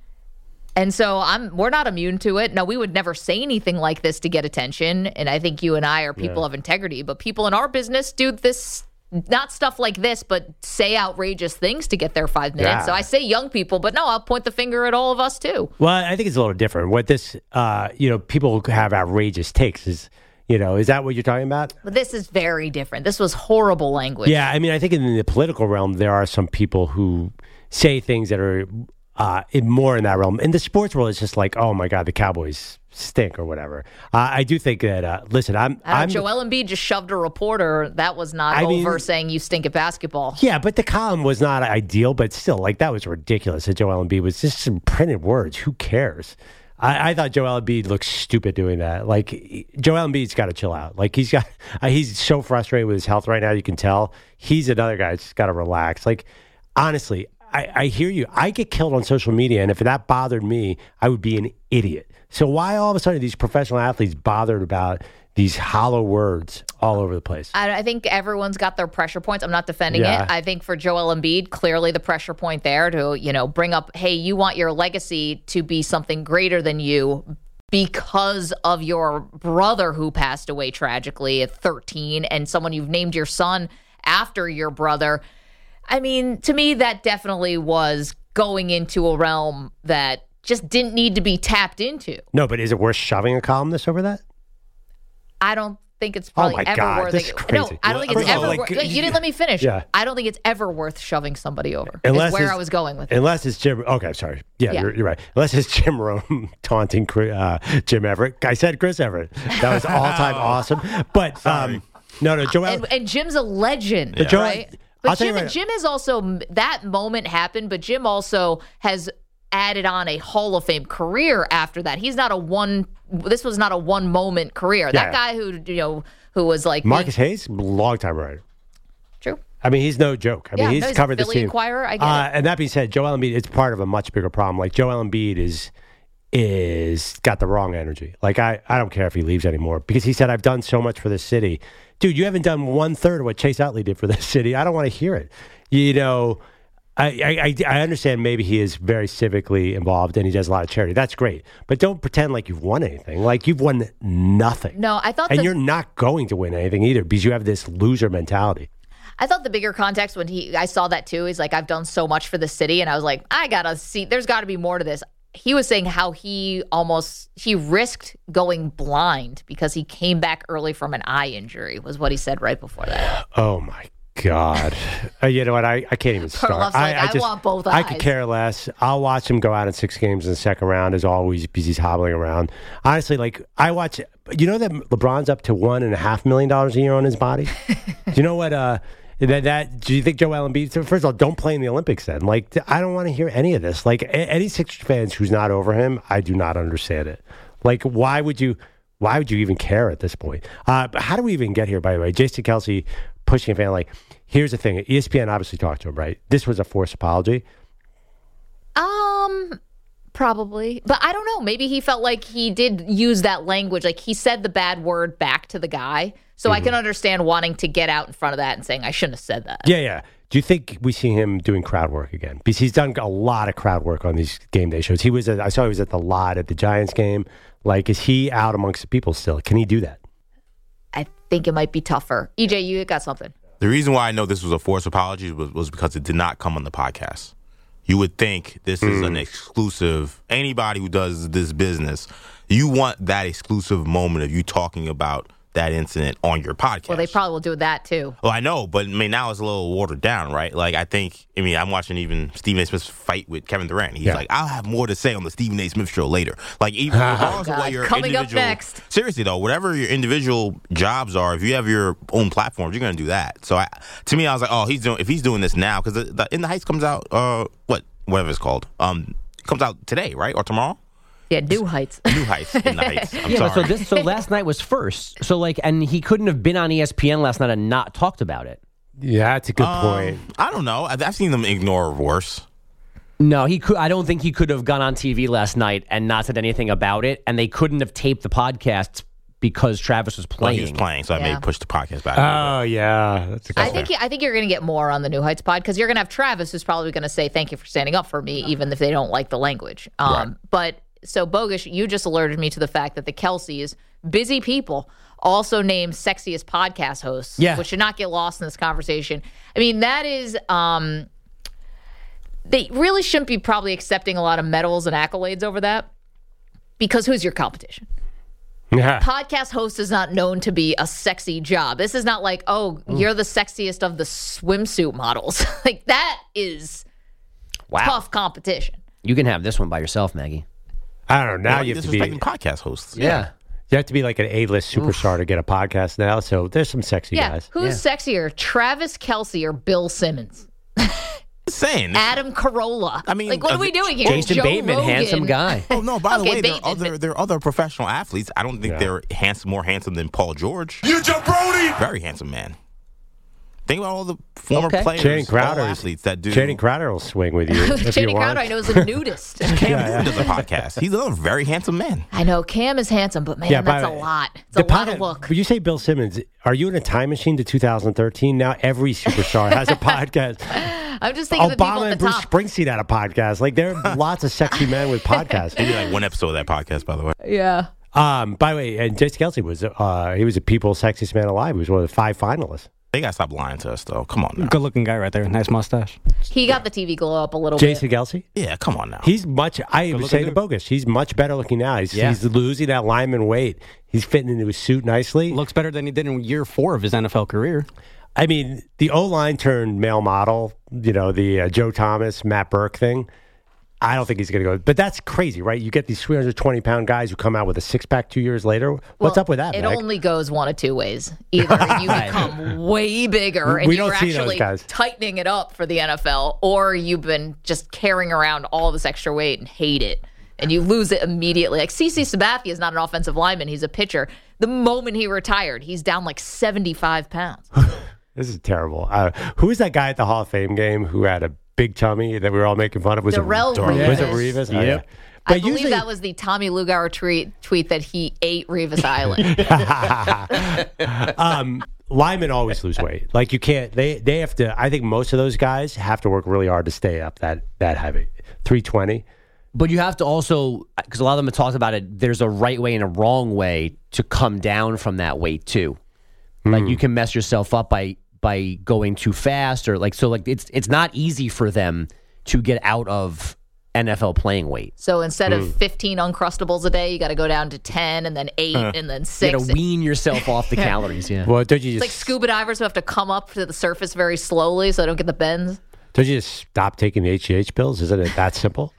[SPEAKER 4] And so I'm we're not immune to it. No, we would never say anything like this to get attention. And I think you and I are people
[SPEAKER 5] Yeah.
[SPEAKER 4] of integrity. But people in our business do this, not stuff like this, but say outrageous things to get their five minutes.
[SPEAKER 5] Yeah.
[SPEAKER 4] So I say young people, but no, I'll point the finger at all of us too.
[SPEAKER 5] Well, I think it's a little different. What this, uh, you know, people have outrageous takes is, you know, is that what you're talking about?
[SPEAKER 4] But this is very different. This was horrible language.
[SPEAKER 5] Yeah, I mean, I think in the political realm, there are some people who say things that are uh, in more in that realm. In the sports world, it's just like, oh my God, the Cowboys stink or whatever. Uh, I do think that, uh, listen, I'm.
[SPEAKER 4] I
[SPEAKER 5] I'm
[SPEAKER 4] know, Joel Embiid just shoved a reporter. That was not
[SPEAKER 5] I
[SPEAKER 4] over
[SPEAKER 5] mean,
[SPEAKER 4] saying you stink at basketball.
[SPEAKER 5] Yeah, but the column was not ideal, but still, like, that was ridiculous that Joel Embiid was just some printed words. Who cares? I, I thought Joel Embiid looked stupid doing that. Like, Joel Embiid's got to chill out. Like, he's got, uh, he's so frustrated with his health right now, you can tell. He's another guy that's got to relax. Like, honestly, I, I hear you. I get killed on social media, and if that bothered me, I would be an idiot. So why all of a sudden are these professional athletes bothered about these hollow words all over the place?
[SPEAKER 4] I, I think everyone's got their pressure points. I'm not defending
[SPEAKER 5] Yeah.
[SPEAKER 4] it. I think for Joel Embiid, clearly the pressure point there to, you know, bring up, hey, you want your legacy to be something greater than you because of your brother who passed away tragically at thirteen and someone you've named your son after your brother. I mean, to me, that definitely was going into a realm that just didn't need to be tapped into.
[SPEAKER 5] No, but is it worth shoving a columnist over that?
[SPEAKER 4] I don't think it's probably
[SPEAKER 5] Oh my
[SPEAKER 4] ever
[SPEAKER 5] God,
[SPEAKER 4] worth
[SPEAKER 5] this
[SPEAKER 4] it.
[SPEAKER 5] is crazy.
[SPEAKER 4] No, I don't think
[SPEAKER 5] Well,
[SPEAKER 4] it's ever
[SPEAKER 5] like,
[SPEAKER 4] worth
[SPEAKER 5] you-
[SPEAKER 4] You didn't let me finish.
[SPEAKER 5] Yeah.
[SPEAKER 4] I don't think it's ever worth shoving somebody over.
[SPEAKER 5] Unless
[SPEAKER 4] is where
[SPEAKER 5] it's-
[SPEAKER 4] I was going with it.
[SPEAKER 5] Unless it's Jim. Okay, sorry. Yeah,
[SPEAKER 4] Yeah.
[SPEAKER 5] You're, you're right. Unless it's Jim Rome taunting uh, Jim Everett. I said Chris Everett. That was all time awesome. But um, no, no, Joel.
[SPEAKER 4] And, and Jim's a legend,
[SPEAKER 5] But Joel-
[SPEAKER 4] right?
[SPEAKER 5] I'll
[SPEAKER 4] But
[SPEAKER 5] tell you
[SPEAKER 4] Jim,
[SPEAKER 5] right-
[SPEAKER 4] Jim is also, that moment happened, but Jim also has added on a Hall of Fame career after that. He's not a one, this was not a one moment career. That
[SPEAKER 5] Yeah.
[SPEAKER 4] guy who, you know, who was like.
[SPEAKER 5] Marcus Hayes, long time writer.
[SPEAKER 4] True.
[SPEAKER 5] I mean, he's no joke. I
[SPEAKER 4] Yeah,
[SPEAKER 5] mean, he's
[SPEAKER 4] no, he's a
[SPEAKER 5] covered the
[SPEAKER 4] Philly
[SPEAKER 5] team.
[SPEAKER 4] Inquirer, I get
[SPEAKER 5] uh,
[SPEAKER 4] it.
[SPEAKER 5] And that being said, Joel Embiid, it's part of a much bigger problem. Like, Joel Embiid is is got the wrong energy. Like, I, I don't care if he leaves anymore because he said, I've done so much for this city. Dude, you haven't done one third of what Chase Utley did for this city. I don't want to hear it. You know, I, I, I understand maybe he is very civically involved and he does a lot of charity. That's great. But don't pretend like you've won anything. Like, you've won nothing.
[SPEAKER 4] No, I thought
[SPEAKER 5] And
[SPEAKER 4] the-
[SPEAKER 5] you're not going to win anything either because you have this loser mentality.
[SPEAKER 4] I thought the bigger context when he, I saw that too. He's like, I've done so much for the city, and I was like, I gotta see. There's got to be more to this. He was saying how he almost he risked going blind because he came back early from an eye injury. Was what he said right before that.
[SPEAKER 5] Oh my God! uh, you know what? I, I can't even start.
[SPEAKER 4] Perloff's like, I want both
[SPEAKER 5] I could
[SPEAKER 4] eyes.
[SPEAKER 5] care less. I'll watch him go out in six games in the second round as always because he's hobbling around. Honestly, like I watch. You know that LeBron's up to one and a half million dollars a year on his body. Do you know what? Uh, That, that do you think Joel Embiid? So first of all, don't play in the Olympics. Then, like, I don't want to hear any of this. Like, a- any Sixers fans who's not over him, I do not understand it. Like, why would you? Why would you even care at this point? Uh, but how do we even get here? By the way, Jason Kelsey pushing a fan. Like, here's the thing: E S P N obviously talked to him, right? This was a forced apology.
[SPEAKER 4] Um, probably, but I don't know. Maybe he felt like he did use that language. Like he said the bad word back to the guy. So I can understand wanting to get out in front of that and saying I shouldn't have said that.
[SPEAKER 5] Yeah, yeah. Do you think we see him doing crowd work again? Because he's done a lot of crowd work on these game day shows. He was, at, I saw he was at the lot at the Giants game. Like, is he out amongst the people still? Can he do that?
[SPEAKER 4] I think it might be tougher. E J, you got something.
[SPEAKER 6] The reason why I know this was a forced apology was, was because it did not come on the podcast. You would think this is an exclusive. Anybody who does this business, you want that exclusive moment of you talking about that incident on your podcast.
[SPEAKER 4] Well, they probably will do that too.
[SPEAKER 6] Well, I know, but I mean, now it's a little watered down, right? Like, I think, I mean, I'm watching even Stephen A. Smith's fight with Kevin Durant. He's
[SPEAKER 5] Yeah.
[SPEAKER 6] like, I'll have more to say on the Stephen A. Smith show later. Like, even regardless of
[SPEAKER 4] God.
[SPEAKER 6] what your
[SPEAKER 4] Coming up
[SPEAKER 6] individual,
[SPEAKER 4] next.
[SPEAKER 6] seriously though, whatever your individual jobs are, if you have your own platforms, you're going to do that. So, I, to me, I was like, oh, he's doing if he's doing this now because the, the In the Heights comes out, uh, what, whatever it's called, um, comes out today, right, or tomorrow?
[SPEAKER 4] Yeah, New Heights.
[SPEAKER 6] New Heights, In the Heights. I'm
[SPEAKER 8] yeah,
[SPEAKER 6] sorry.
[SPEAKER 8] but so this so last night was first. So like, and he couldn't have been on E S P N last night and not talked about it.
[SPEAKER 5] Yeah, that's a good
[SPEAKER 6] Um,
[SPEAKER 5] point.
[SPEAKER 6] I don't know. I've, I've seen them ignore worse.
[SPEAKER 8] No, he could. I don't think he could have gone on T V last night and not said anything about it. And they couldn't have taped the podcast because Travis was
[SPEAKER 6] Well,
[SPEAKER 8] playing.
[SPEAKER 6] he was playing, so I
[SPEAKER 4] Yeah.
[SPEAKER 6] may push the podcast back. a little bit.
[SPEAKER 5] Oh, yeah. That's a good
[SPEAKER 4] I think I think you're going to get more on the New Heights pod because you're going to have Travis who's probably going to say thank you for standing up for me, even if they don't like the language. Um,
[SPEAKER 6] Right.
[SPEAKER 4] But so Bogusch, you just alerted me to the fact that the Kelseys, busy people, also named sexiest podcast hosts,
[SPEAKER 8] Yeah.
[SPEAKER 4] which should not get lost in this conversation. I mean, that is. Um, they really shouldn't be probably accepting a lot of medals and accolades over that because who's your competition?
[SPEAKER 5] Yeah.
[SPEAKER 4] Podcast host is not known to be a sexy job. This is not like, oh, you're the sexiest of the swimsuit models. Like, that is
[SPEAKER 8] Wow.
[SPEAKER 4] tough competition.
[SPEAKER 8] You can have this one by yourself, Maggie.
[SPEAKER 5] I don't know. Now
[SPEAKER 6] Why
[SPEAKER 5] you
[SPEAKER 6] are
[SPEAKER 5] have to be
[SPEAKER 6] disrespecting podcast hosts.
[SPEAKER 8] Yeah.
[SPEAKER 5] you have to be like an A-list superstar to get a podcast now. So there's some sexy
[SPEAKER 4] Yeah.
[SPEAKER 5] guys.
[SPEAKER 4] Who's sexier, Travis Kelce or Bill Simmons?
[SPEAKER 6] Saying
[SPEAKER 4] Adam Carolla.
[SPEAKER 6] I mean,
[SPEAKER 4] like, what
[SPEAKER 6] uh,
[SPEAKER 4] are we doing here?
[SPEAKER 8] Jason
[SPEAKER 4] Joe
[SPEAKER 8] Bateman,
[SPEAKER 4] Rogan.
[SPEAKER 8] handsome guy.
[SPEAKER 6] Oh no! By the
[SPEAKER 4] Okay,
[SPEAKER 6] way, there are
[SPEAKER 4] Bateman,
[SPEAKER 6] other
[SPEAKER 4] but-
[SPEAKER 6] there are other professional athletes. I don't think
[SPEAKER 5] Yeah.
[SPEAKER 6] they're handsome, more handsome than Paul George.
[SPEAKER 2] You jabroni!
[SPEAKER 6] Very handsome man. Think about all the former
[SPEAKER 8] Okay.
[SPEAKER 6] players,
[SPEAKER 5] Channing
[SPEAKER 6] all
[SPEAKER 5] Crowder,
[SPEAKER 6] athletes that do.
[SPEAKER 5] Channing Crowder will swing with you if
[SPEAKER 4] Channing
[SPEAKER 5] you want.
[SPEAKER 4] Crowder, I know, is a nudist.
[SPEAKER 6] Cam Newton does a podcast. He's another very handsome man.
[SPEAKER 4] I know Cam is handsome, but man,
[SPEAKER 5] Yeah,
[SPEAKER 4] that's
[SPEAKER 5] by
[SPEAKER 4] a
[SPEAKER 5] the way,
[SPEAKER 4] lot. It's
[SPEAKER 5] The
[SPEAKER 4] a lot
[SPEAKER 5] podcast-
[SPEAKER 4] of look.
[SPEAKER 5] When you say Bill Simmons, are you in a time machine to two thousand thirteen? Now every superstar has a podcast.
[SPEAKER 4] I'm just thinking of the people
[SPEAKER 5] Obama
[SPEAKER 4] at
[SPEAKER 5] and
[SPEAKER 4] the
[SPEAKER 5] Bruce
[SPEAKER 4] top.
[SPEAKER 5] Springsteen had a podcast. Like there are lots of sexy men with podcasts.
[SPEAKER 6] He did like one episode of that podcast, by the way.
[SPEAKER 4] Yeah.
[SPEAKER 5] Um, by the way, and Jason Kelce was uh, he was a People's Sexiest Man Alive. He was one of the five finalists.
[SPEAKER 6] They gotta stop lying to us, though. Come on now.
[SPEAKER 9] Good looking guy right there. Nice mustache.
[SPEAKER 4] He got the T V glow up a little
[SPEAKER 5] Jason
[SPEAKER 4] bit.
[SPEAKER 5] Kelce.
[SPEAKER 6] Yeah, come on now.
[SPEAKER 5] He's much. I was
[SPEAKER 9] looking
[SPEAKER 5] saying to
[SPEAKER 9] dude.
[SPEAKER 5] Bogus. He's much better looking now. He's,
[SPEAKER 8] Yeah.
[SPEAKER 5] he's losing that lineman weight. He's fitting into his suit nicely.
[SPEAKER 9] Looks better than he did in year four of his N F L career.
[SPEAKER 5] I mean, the O line turned male model. You know, the uh, Joe Thomas, Matt Burke thing. I don't think he's going to go. But that's crazy, right? You get these three hundred twenty pound guys who come out with a six pack two years later. What's
[SPEAKER 4] Well,
[SPEAKER 5] up with that,
[SPEAKER 4] It
[SPEAKER 5] Meg?
[SPEAKER 4] only goes one of two ways. Either you become way bigger and
[SPEAKER 5] We
[SPEAKER 4] you're
[SPEAKER 5] don't see those
[SPEAKER 4] actually
[SPEAKER 5] guys.
[SPEAKER 4] tightening it up for the N F L, or you've been just carrying around all this extra weight and hate it. And you lose it immediately. Like C C Sabathia is not an offensive lineman. He's a pitcher. The moment he retired, he's down like seventy-five pounds.
[SPEAKER 5] This is terrible. Uh, who was that guy at the Hall of Fame game who had a big tummy that we were all making fun of? Was
[SPEAKER 4] Darrell
[SPEAKER 5] it Was it
[SPEAKER 4] Revis.
[SPEAKER 5] Revis? Oh,
[SPEAKER 8] Yep.
[SPEAKER 5] yeah.
[SPEAKER 4] I
[SPEAKER 5] But
[SPEAKER 4] believe
[SPEAKER 5] usually,
[SPEAKER 4] that was the Tommy Lugauer tweet, tweet that he ate Revis Island.
[SPEAKER 5] um, linemen always lose weight. Like you can't. They they have to. I think most of those guys have to work really hard to stay up that that heavy. three twenty.
[SPEAKER 8] But you have to also, because a lot of them have talked about it, there's a right way and a wrong way to come down from that weight too. Like you can mess yourself up by by going too fast, or like so. Like it's it's not easy for them to get out of N F L playing weight.
[SPEAKER 4] So instead of fifteen Uncrustables a day, you got to go down to ten and then eight and then
[SPEAKER 8] You
[SPEAKER 4] six.
[SPEAKER 8] got to wean yourself off the calories. Yeah.
[SPEAKER 5] Well, don't you
[SPEAKER 4] It's
[SPEAKER 5] just
[SPEAKER 4] like scuba divers who have to come up to the surface very slowly so they don't get the bends.
[SPEAKER 5] don't you just stop taking the H G H pills? Isn't it that simple?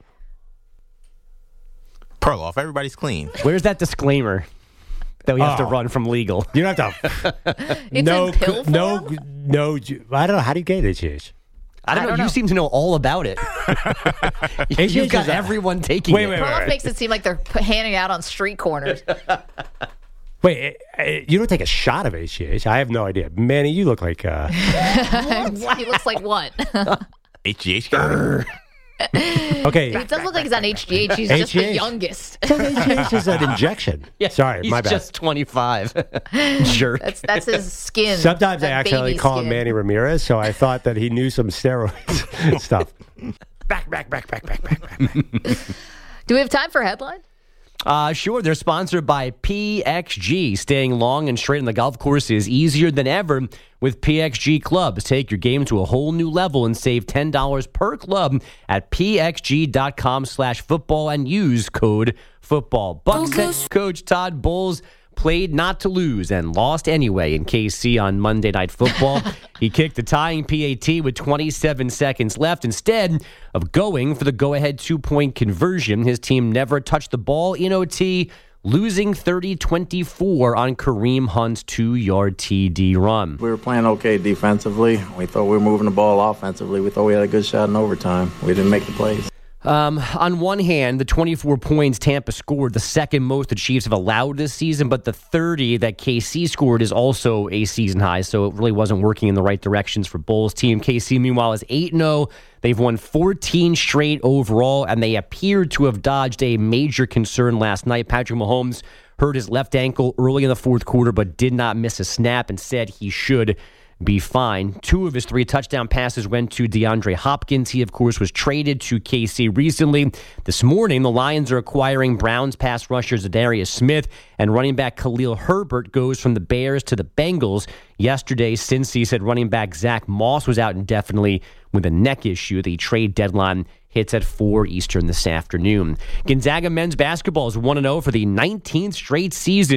[SPEAKER 6] Perloff, everybody's clean.
[SPEAKER 8] Where's that disclaimer that we have to
[SPEAKER 5] Oh.
[SPEAKER 8] run from legal?
[SPEAKER 5] You don't have to.
[SPEAKER 4] It's
[SPEAKER 5] no,
[SPEAKER 4] in pill
[SPEAKER 5] no,
[SPEAKER 4] form?
[SPEAKER 5] no. I don't know. How do you get H G H?
[SPEAKER 8] I don't
[SPEAKER 4] I
[SPEAKER 8] know.
[SPEAKER 4] don't
[SPEAKER 8] You
[SPEAKER 4] know.
[SPEAKER 8] seem to know all about it. You've got
[SPEAKER 5] is a-
[SPEAKER 8] everyone taking
[SPEAKER 5] Wait,
[SPEAKER 8] it.
[SPEAKER 5] wait, wait.
[SPEAKER 4] Perloff makes it seem like they're p- handing it out on street corners.
[SPEAKER 5] Wait, eh, eh, you don't take a shot of H G H? I have no idea. Manny, you look like. Uh,
[SPEAKER 4] He looks like what?
[SPEAKER 6] H G H guy.
[SPEAKER 5] okay.
[SPEAKER 4] He does look like he's on H G H. He's just the
[SPEAKER 5] H G H.
[SPEAKER 4] youngest.
[SPEAKER 5] H G H is an injection. Sorry,
[SPEAKER 8] He's
[SPEAKER 5] my bad.
[SPEAKER 8] just twenty-five. Jerk.
[SPEAKER 4] That's that's his skin.
[SPEAKER 5] Sometimes I
[SPEAKER 4] That
[SPEAKER 5] accidentally
[SPEAKER 4] baby
[SPEAKER 5] call him
[SPEAKER 4] skin.
[SPEAKER 5] Manny Ramirez, so I thought that he knew some steroids stuff.
[SPEAKER 8] back, back, back, back, back, back, back.
[SPEAKER 4] Do we have time for a headline?
[SPEAKER 8] Uh, sure. They're sponsored by P X G. Staying long and straight on the golf course is easier than ever with P X G clubs. Take your game to a whole new level and save ten dollars per club at pxg.com slash football and use code football. Bucks head coach Todd Bowles played not to lose and lost anyway in K C on Monday Night Football. He kicked the tying P A T with twenty-seven seconds left. Instead of going for the go-ahead two-point conversion, his team never touched the ball in O T, losing thirty twenty-four on Kareem Hunt's two-yard T D run.
[SPEAKER 10] We were playing okay defensively. We thought we were moving the ball offensively. We thought we had a good shot in overtime. We didn't make the plays.
[SPEAKER 8] Um, on one hand, the twenty-four points Tampa scored, the second most the Chiefs have allowed this season, but the thirty that K C scored is also a season high, so it really wasn't working in the right directions for Bulls team. K C, meanwhile, is eight and oh. They've won fourteen straight overall, and they appeared to have dodged a major concern last night. Patrick Mahomes hurt his left ankle early in the fourth quarter, but did not miss a snap and said he should be fine. Two of his three touchdown passes went to DeAndre Hopkins. He, of course, was traded to K C recently. This morning, the Lions are acquiring Browns pass rusher Zadarius Smith, and running back Khalil Herbert goes from the Bears to the Bengals. Yesterday, Cincy said running back Zach Moss was out indefinitely with a neck issue. The trade deadline hits at four Eastern this afternoon. Gonzaga men's basketball is one and oh for the nineteenth straight season.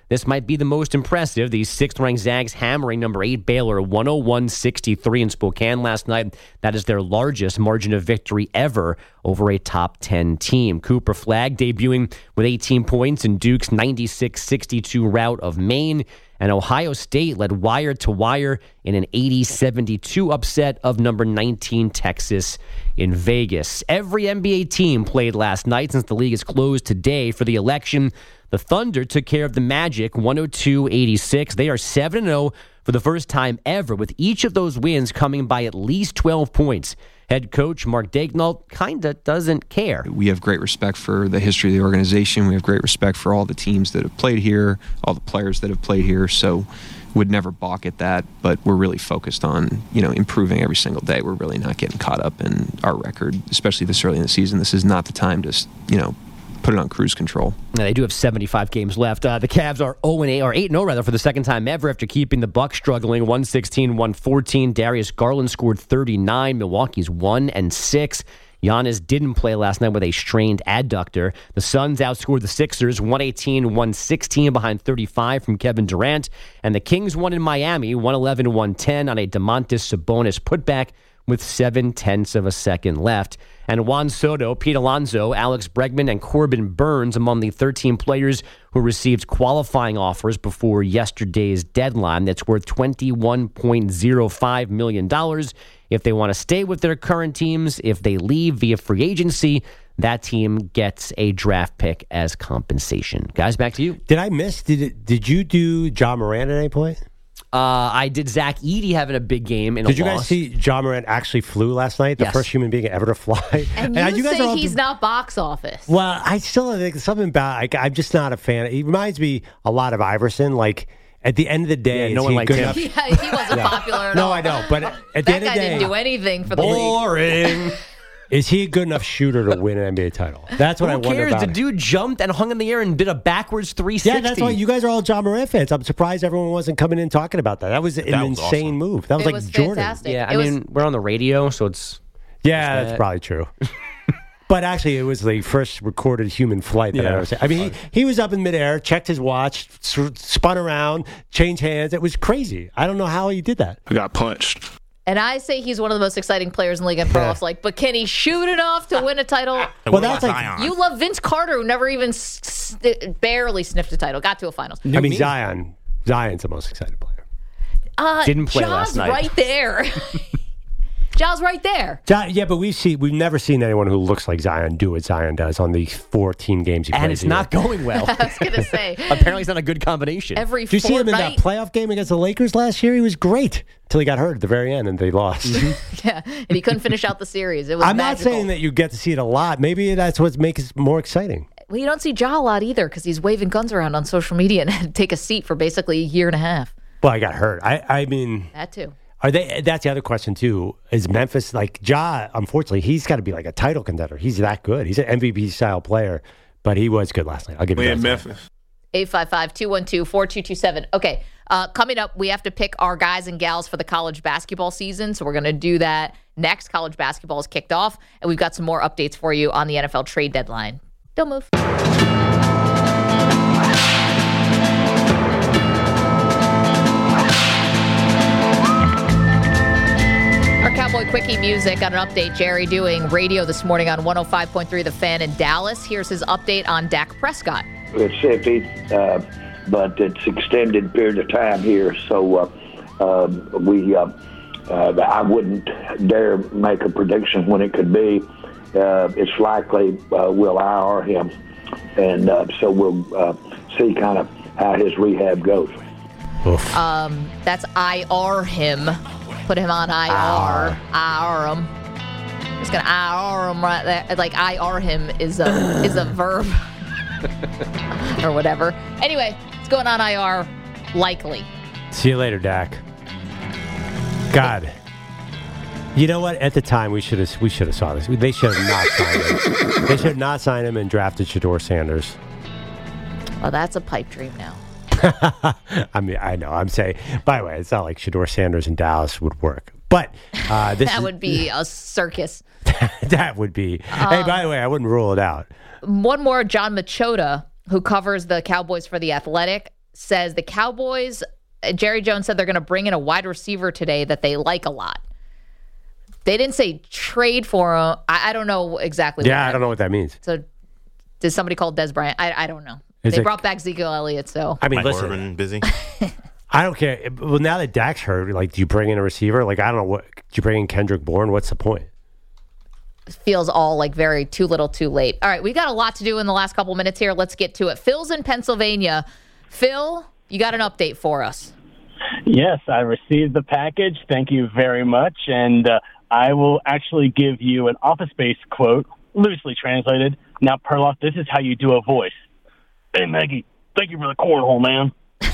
[SPEAKER 8] this might be the most impressive. The sixth-ranked Zags hammering number eight Baylor one oh one sixty-three in Spokane last night. That is their largest margin of victory ever over a top ten team. Cooper Flagg debuting with eighteen points in Duke's ninety-six sixty-two rout of Maine. And Ohio State led wire to wire in an eighty seventy-two upset of number nineteen Texas in Vegas. Every N B A team played last night since the league is closed today for the election. The Thunder took care of the Magic one oh two eighty-six. They are seven and oh for the first time ever, with each of those wins coming by at least twelve points. Head coach Mark Daigneault kind of doesn't care.
[SPEAKER 11] We have great respect for the history of the organization. We have great respect for all the teams that have played here, all the players that have played here, so would never balk at that, but we're really focused on, you know, improving every single day. We're really not getting caught up in our record, especially this early in the season. This is not the time to, you know, put it on cruise control.
[SPEAKER 8] Now, they do have seventy-five games left. Uh, the Cavs are oh and eight, or eight and oh rather, for the second time ever after keeping the Bucks struggling one sixteen one fourteen. Darius Garland scored thirty-nine. Milwaukee's one and six. Giannis didn't play last night with a strained adductor. The Suns outscored the Sixers one eighteen one sixteen behind thirty-five from Kevin Durant. And the Kings won in Miami one eleven one ten on a DeMontis Sabonis putback with seven tenths of a second left. And Juan Soto, Pete Alonso, Alex Bregman, and Corbin Burns among the thirteen players who received qualifying offers before yesterday's deadline. That's worth twenty-one point oh five million dollars. If they want to stay with their current teams, if they leave via free agency, that team gets a draft pick as compensation. Guys, back to you.
[SPEAKER 5] Did I miss? Did it, did you do John Moran at any point?
[SPEAKER 8] Uh, I did Zach Edey having a a big game in
[SPEAKER 5] Did
[SPEAKER 8] a
[SPEAKER 5] you
[SPEAKER 8] loss.
[SPEAKER 5] guys see John Moran actually flew last night? The
[SPEAKER 8] Yes.
[SPEAKER 5] first human being ever to fly.
[SPEAKER 4] And you,
[SPEAKER 5] And you guys
[SPEAKER 4] say
[SPEAKER 5] are all-
[SPEAKER 4] he's not box office.
[SPEAKER 5] Well, I still think something about. Like, I'm just not a fan. He reminds me a lot of Iverson. Like at the end of the day,
[SPEAKER 8] Yeah, no
[SPEAKER 5] is
[SPEAKER 8] one
[SPEAKER 5] he
[SPEAKER 8] liked
[SPEAKER 5] good
[SPEAKER 8] him.
[SPEAKER 5] enough?
[SPEAKER 4] Yeah, he wasn't popular at
[SPEAKER 5] No,
[SPEAKER 4] all.
[SPEAKER 5] I know, but at the
[SPEAKER 4] that
[SPEAKER 5] end
[SPEAKER 4] guy
[SPEAKER 5] of the day,
[SPEAKER 4] didn't do anything for the league.
[SPEAKER 8] Boring.
[SPEAKER 5] is he a good enough shooter to win an N B A title? That's what
[SPEAKER 8] Who
[SPEAKER 5] I wonder
[SPEAKER 8] cares?
[SPEAKER 5] about.
[SPEAKER 8] The
[SPEAKER 5] him.
[SPEAKER 8] dude jumped and hung in the air and did a backwards three sixty.
[SPEAKER 5] Yeah, that's why you guys are all John Moran fans. I'm surprised everyone wasn't coming in talking about that. That was an
[SPEAKER 6] That was
[SPEAKER 5] insane
[SPEAKER 6] awesome.
[SPEAKER 5] move. That was
[SPEAKER 4] It
[SPEAKER 5] like
[SPEAKER 4] was
[SPEAKER 5] Jordan.
[SPEAKER 4] fantastic.
[SPEAKER 8] Yeah, I
[SPEAKER 4] It was-
[SPEAKER 8] mean, we're on the radio, so it's...
[SPEAKER 5] Yeah,
[SPEAKER 8] that.
[SPEAKER 5] that's probably true. But actually, it was the first recorded human flight that
[SPEAKER 8] Yeah.
[SPEAKER 5] I ever seen. I mean, he, he was up in midair, checked his watch, s- spun around, changed hands. It was crazy. I don't know how he did that.
[SPEAKER 12] I got punched.
[SPEAKER 4] And I say he's one of the most exciting players in the league. And Perloff's like, but can he shoot enough to win a title?
[SPEAKER 6] And
[SPEAKER 5] Well,
[SPEAKER 6] what
[SPEAKER 5] that's
[SPEAKER 6] about
[SPEAKER 5] like-
[SPEAKER 6] Zion?
[SPEAKER 4] You love Vince Carter, who never even s- s- barely sniffed a title, got to a finals.
[SPEAKER 5] I mean, Zion. Zion's the most excited player.
[SPEAKER 4] Uh,
[SPEAKER 8] Didn't play
[SPEAKER 4] Ja's
[SPEAKER 8] last night.
[SPEAKER 4] right there. Ja's right there.
[SPEAKER 5] Zion, yeah, but we've seen we've never seen anyone who looks like Zion do what Zion does on the fourteen games he plays.
[SPEAKER 8] And it's
[SPEAKER 5] a year.
[SPEAKER 8] not going well.
[SPEAKER 4] I was going to say,
[SPEAKER 8] Apparently, it's not a good combination.
[SPEAKER 4] every
[SPEAKER 5] Did you see him in that
[SPEAKER 4] fortnight.
[SPEAKER 5] playoff game against the Lakers last year? He was great until he got hurt at the very end and they lost.
[SPEAKER 4] Yeah, and he couldn't finish out the series. It was
[SPEAKER 5] I'm
[SPEAKER 4] magical.
[SPEAKER 5] not saying that you get to see it a lot. Maybe that's what makes it more exciting.
[SPEAKER 4] Well, you don't see Ja a lot either because he's waving guns around on social media and had to take a seat for basically a year and a half.
[SPEAKER 5] Well, I got hurt. I, I mean,
[SPEAKER 4] That too.
[SPEAKER 5] are they? That's the other question too. Is Memphis like Ja? Unfortunately, he's got to be like a title contender. He's that good. He's an M V P style player, but he was good last night. I'll give you
[SPEAKER 12] We
[SPEAKER 5] that.
[SPEAKER 12] in Memphis.
[SPEAKER 4] eight five five, two one two, four two two seven. Okay, uh, coming up, we have to pick our guys and gals for the college basketball season. So we're going to do that next. College basketball is kicked off, and we've got some more updates for you on the N F L trade deadline. Don't move. Our Cowboy Quickie music got an update. Jerry doing radio this morning on one oh five point three The Fan in Dallas. Here's his update on Dak Prescott.
[SPEAKER 13] It's iffy, uh, but it's extended period of time here, so uh, uh, we uh, uh, I wouldn't dare make a prediction when it could be. Uh, it's likely uh, we'll I R him, and uh, so we'll uh, see kind of how his rehab goes.
[SPEAKER 4] Um, that's I R him. Put him on I R. I R him. Just gonna I R him right there. Like I R him is a is a verb or whatever. Anyway, it's going on I R. Likely.
[SPEAKER 5] See you later, Dak. God. You know what? At the time, we should have we should have saw this. They should have not signed him. They should have not signed him and drafted Shedeur Sanders.
[SPEAKER 4] Well, that's a pipe dream now.
[SPEAKER 5] I mean, I know. I'm saying. By the way, it's not like Shedeur Sanders in Dallas would work, but uh, this
[SPEAKER 4] That
[SPEAKER 5] is,
[SPEAKER 4] would be a circus.
[SPEAKER 5] that would be. hey, by the way, I wouldn't rule it out.
[SPEAKER 4] One more, John Machota, who covers the Cowboys for The Athletic, says the Cowboys, uh, Jerry Jones said they're going to bring in a wide receiver today that they like a lot. They didn't say trade for him. I, I don't know exactly.
[SPEAKER 5] Yeah,
[SPEAKER 4] what
[SPEAKER 5] I don't know what that means.
[SPEAKER 4] So did somebody call Des Bryant? I, I don't know.
[SPEAKER 5] Is
[SPEAKER 4] they
[SPEAKER 5] it,
[SPEAKER 4] brought back Ezekiel Elliott, so.
[SPEAKER 5] I mean,
[SPEAKER 6] Mike
[SPEAKER 5] listen.
[SPEAKER 6] Orban busy.
[SPEAKER 5] I don't care. Well, now that Dak's hurt, like, do you bring in a receiver? Like, I don't know. What do you bring in Kendrick Bourne? What's the point?
[SPEAKER 4] Feels all like very too little too late. All right, we got a lot to do in the last couple minutes here. Let's get to it. Phil's in Pennsylvania. Phil, you got an update for us.
[SPEAKER 12] Yes, I received the package. Thank you very much. And uh, I will actually give you an Office Space quote, loosely translated. Now, Perloff, this is how you do a voice. Hey, Maggie, thank you for the cornhole, man.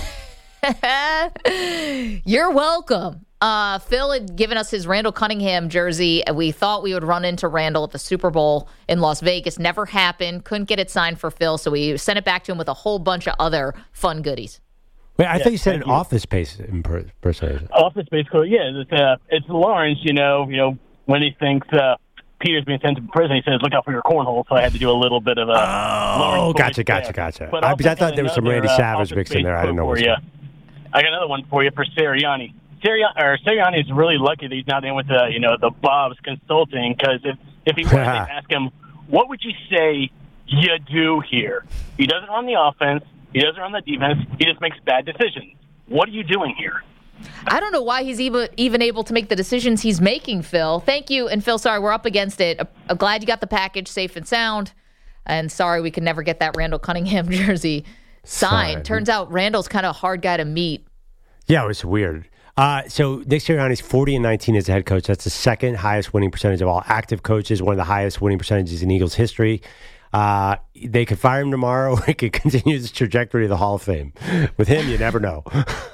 [SPEAKER 4] You're welcome. Uh, Phil had given us his Randall Cunningham jersey, and we thought we would run into Randall at the Super Bowl in Las Vegas. Never happened. Couldn't get it signed for Phil, so we sent it back to him with a whole bunch of other fun goodies.
[SPEAKER 5] Wait, I
[SPEAKER 12] Yeah,
[SPEAKER 5] thought you said an
[SPEAKER 12] thank you.
[SPEAKER 5] Office Space impersonation.
[SPEAKER 12] Office Space quote, yeah, it's, uh, it's Lawrence, you know, you know, when he thinks uh, Peter's being sent to prison, he says, look out for your cornhole, so I had to do a little bit of a
[SPEAKER 5] Oh,
[SPEAKER 12] Lawrence
[SPEAKER 5] gotcha,
[SPEAKER 12] voice
[SPEAKER 5] gotcha,
[SPEAKER 12] there.
[SPEAKER 5] gotcha.
[SPEAKER 12] But
[SPEAKER 5] I,
[SPEAKER 12] also
[SPEAKER 5] I thought there was some
[SPEAKER 12] another,
[SPEAKER 5] Randy
[SPEAKER 12] uh,
[SPEAKER 5] Savage
[SPEAKER 12] Office
[SPEAKER 5] mixed in
[SPEAKER 12] Space
[SPEAKER 5] there. I didn't know
[SPEAKER 12] quote
[SPEAKER 5] what
[SPEAKER 12] for
[SPEAKER 5] was
[SPEAKER 12] you. I got another one for you for Sirianni. Sirianni, or Sirianni is really lucky that he's not in with the, you know, the Bob's Consulting, because if, if he was, they'd ask him, what would you say you do here? He doesn't run the offense. He doesn't run the defense. He just makes bad decisions. What are you doing here?
[SPEAKER 4] I don't know why he's even even able to make the decisions he's making, Phil. Thank you. And Phil, sorry, we're up against it. I'm glad you got the package safe and sound. And sorry we could never get that Randall Cunningham jersey signed.
[SPEAKER 5] Sorry.
[SPEAKER 4] Turns out Randall's kind of a hard guy to meet.
[SPEAKER 5] Yeah, it was weird. Uh, so Nick Sirianni's forty and nineteen as a head coach. That's the second highest winning percentage of all active coaches, one of the highest winning percentages in Eagles history. Uh, they could fire him tomorrow. He could continue his trajectory to the Hall of Fame. With him, you never know.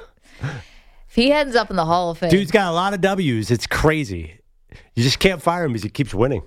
[SPEAKER 4] If he ends up in the Hall of Fame.
[SPEAKER 5] Dude's got a lot of W's. It's crazy. You just can't fire him because he keeps winning.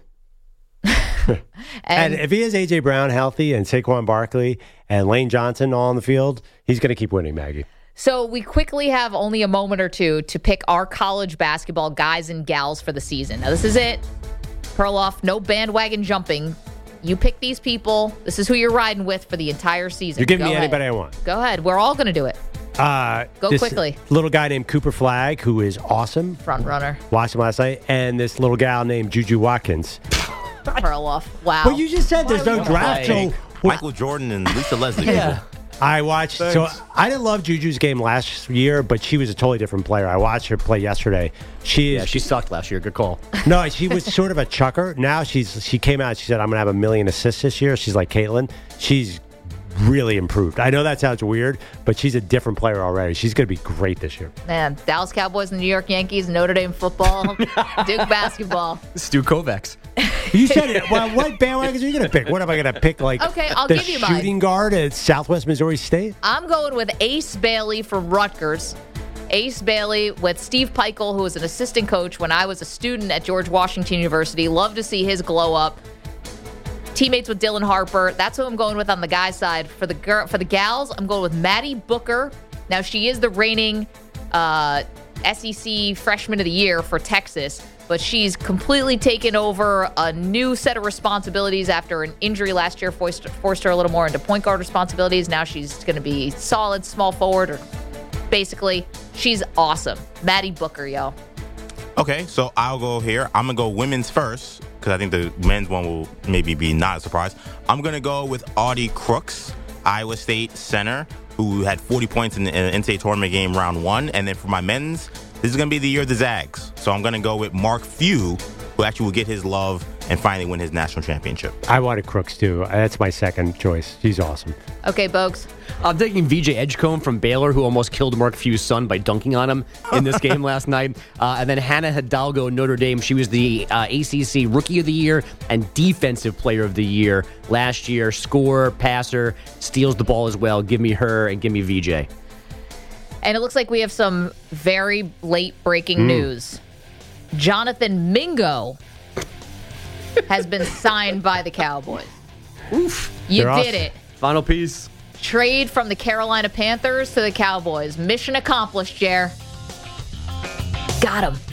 [SPEAKER 5] and, and if he has A J. Brown healthy and Saquon Barkley and Lane Johnson all on the field, he's going to keep winning, Maggie.
[SPEAKER 4] So we quickly have only a moment or two to pick our college basketball guys and gals for the season. Now, this is it. Perloff, no bandwagon jumping. You pick these people. This is who you're riding with for the entire season.
[SPEAKER 5] You're giving
[SPEAKER 4] Go
[SPEAKER 5] me
[SPEAKER 4] ahead.
[SPEAKER 5] anybody I want.
[SPEAKER 4] Go ahead. We're all going to do it.
[SPEAKER 5] Uh,
[SPEAKER 4] Go
[SPEAKER 5] this
[SPEAKER 4] quickly.
[SPEAKER 5] Little guy named Cooper Flagg, who is awesome.
[SPEAKER 4] Front runner.
[SPEAKER 5] Watched him last night. And this little gal named Juju Watkins.
[SPEAKER 4] Perloff. Wow.
[SPEAKER 5] But you just said there's no draft. So
[SPEAKER 6] Michael Jordan and Lisa Leslie.
[SPEAKER 5] Yeah. I watched.
[SPEAKER 6] Thanks.
[SPEAKER 5] So I didn't love Juju's game last year, but she was a totally different player. I watched her play yesterday. She is,
[SPEAKER 8] Yeah, she sucked last year. Good call.
[SPEAKER 5] no, she was sort of a chucker. Now she's she came out. She said, "I'm gonna have a million assists this year." She's like Caitlin. She's really improved. I know that sounds weird, but she's a different player already. She's gonna be great this year.
[SPEAKER 4] Man, Dallas Cowboys and the New York Yankees, Notre Dame football, Duke basketball.
[SPEAKER 8] Stu Kovacs.
[SPEAKER 5] You said it. Well, what bandwagons are you gonna pick? What am I gonna pick? Like
[SPEAKER 4] Okay, I'll
[SPEAKER 5] the
[SPEAKER 4] give you mine.
[SPEAKER 5] shooting guard at Southwest Missouri State?
[SPEAKER 4] I'm going with Ace Bailey from Rutgers. Ace Bailey with Steve Peichel, who was an assistant coach when I was a student at George Washington University. Love to see his glow up. Teammates with Dylan Harper. That's who I'm going with on the guy side. For the girl, for the gals, I'm going with Maddie Booker. Now, she is the reigning uh, S E C Freshman of the Year for Texas, but she's completely taken over a new set of responsibilities after an injury last year forced, forced her a little more into point guard responsibilities. Now she's going to be solid small forward, or basically, she's awesome. Maddie Booker, yo.
[SPEAKER 6] Okay, so I'll go here. I'm going to go women's first because I think the men's one will maybe be not a surprise. I'm going to go with Audie Crooks, Iowa State center, who had forty points in the N C double A tournament game round one. And then for my men's, this is going to be the year of the Zags. So I'm going to go with Mark Few, who actually will get his love and finally win his national championship.
[SPEAKER 5] I wanted Crooks too. That's my second choice. She's awesome.
[SPEAKER 4] Okay, Bogues.
[SPEAKER 8] I'm taking V J Edgecombe from Baylor, who almost killed Mark Few's son by dunking on him in this game last night. Uh, and then Hannah Hidalgo, Notre Dame. She was the uh, A C C Rookie of the Year and Defensive Player of the Year last year. Scorer, passer, steals the ball as well. Give me her and give me V J.
[SPEAKER 4] And it looks like we have some very late breaking
[SPEAKER 8] Mm.
[SPEAKER 4] news. Jonathan Mingo has been signed by the Cowboys.
[SPEAKER 8] Oof.
[SPEAKER 4] You
[SPEAKER 8] They're
[SPEAKER 4] did
[SPEAKER 8] off.
[SPEAKER 4] it.
[SPEAKER 8] Final piece.
[SPEAKER 4] Trade from the Carolina Panthers to the Cowboys. Mission accomplished, Jer. Got him.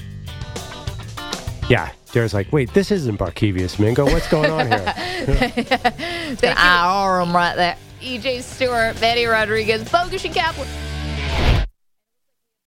[SPEAKER 5] Yeah. Jared's like, wait, this isn't Barkevius Mingo. What's going on here?
[SPEAKER 4] Thank you. I him right there. E J Stewart, Manny Rodriguez, Bogusch, and Kaplan.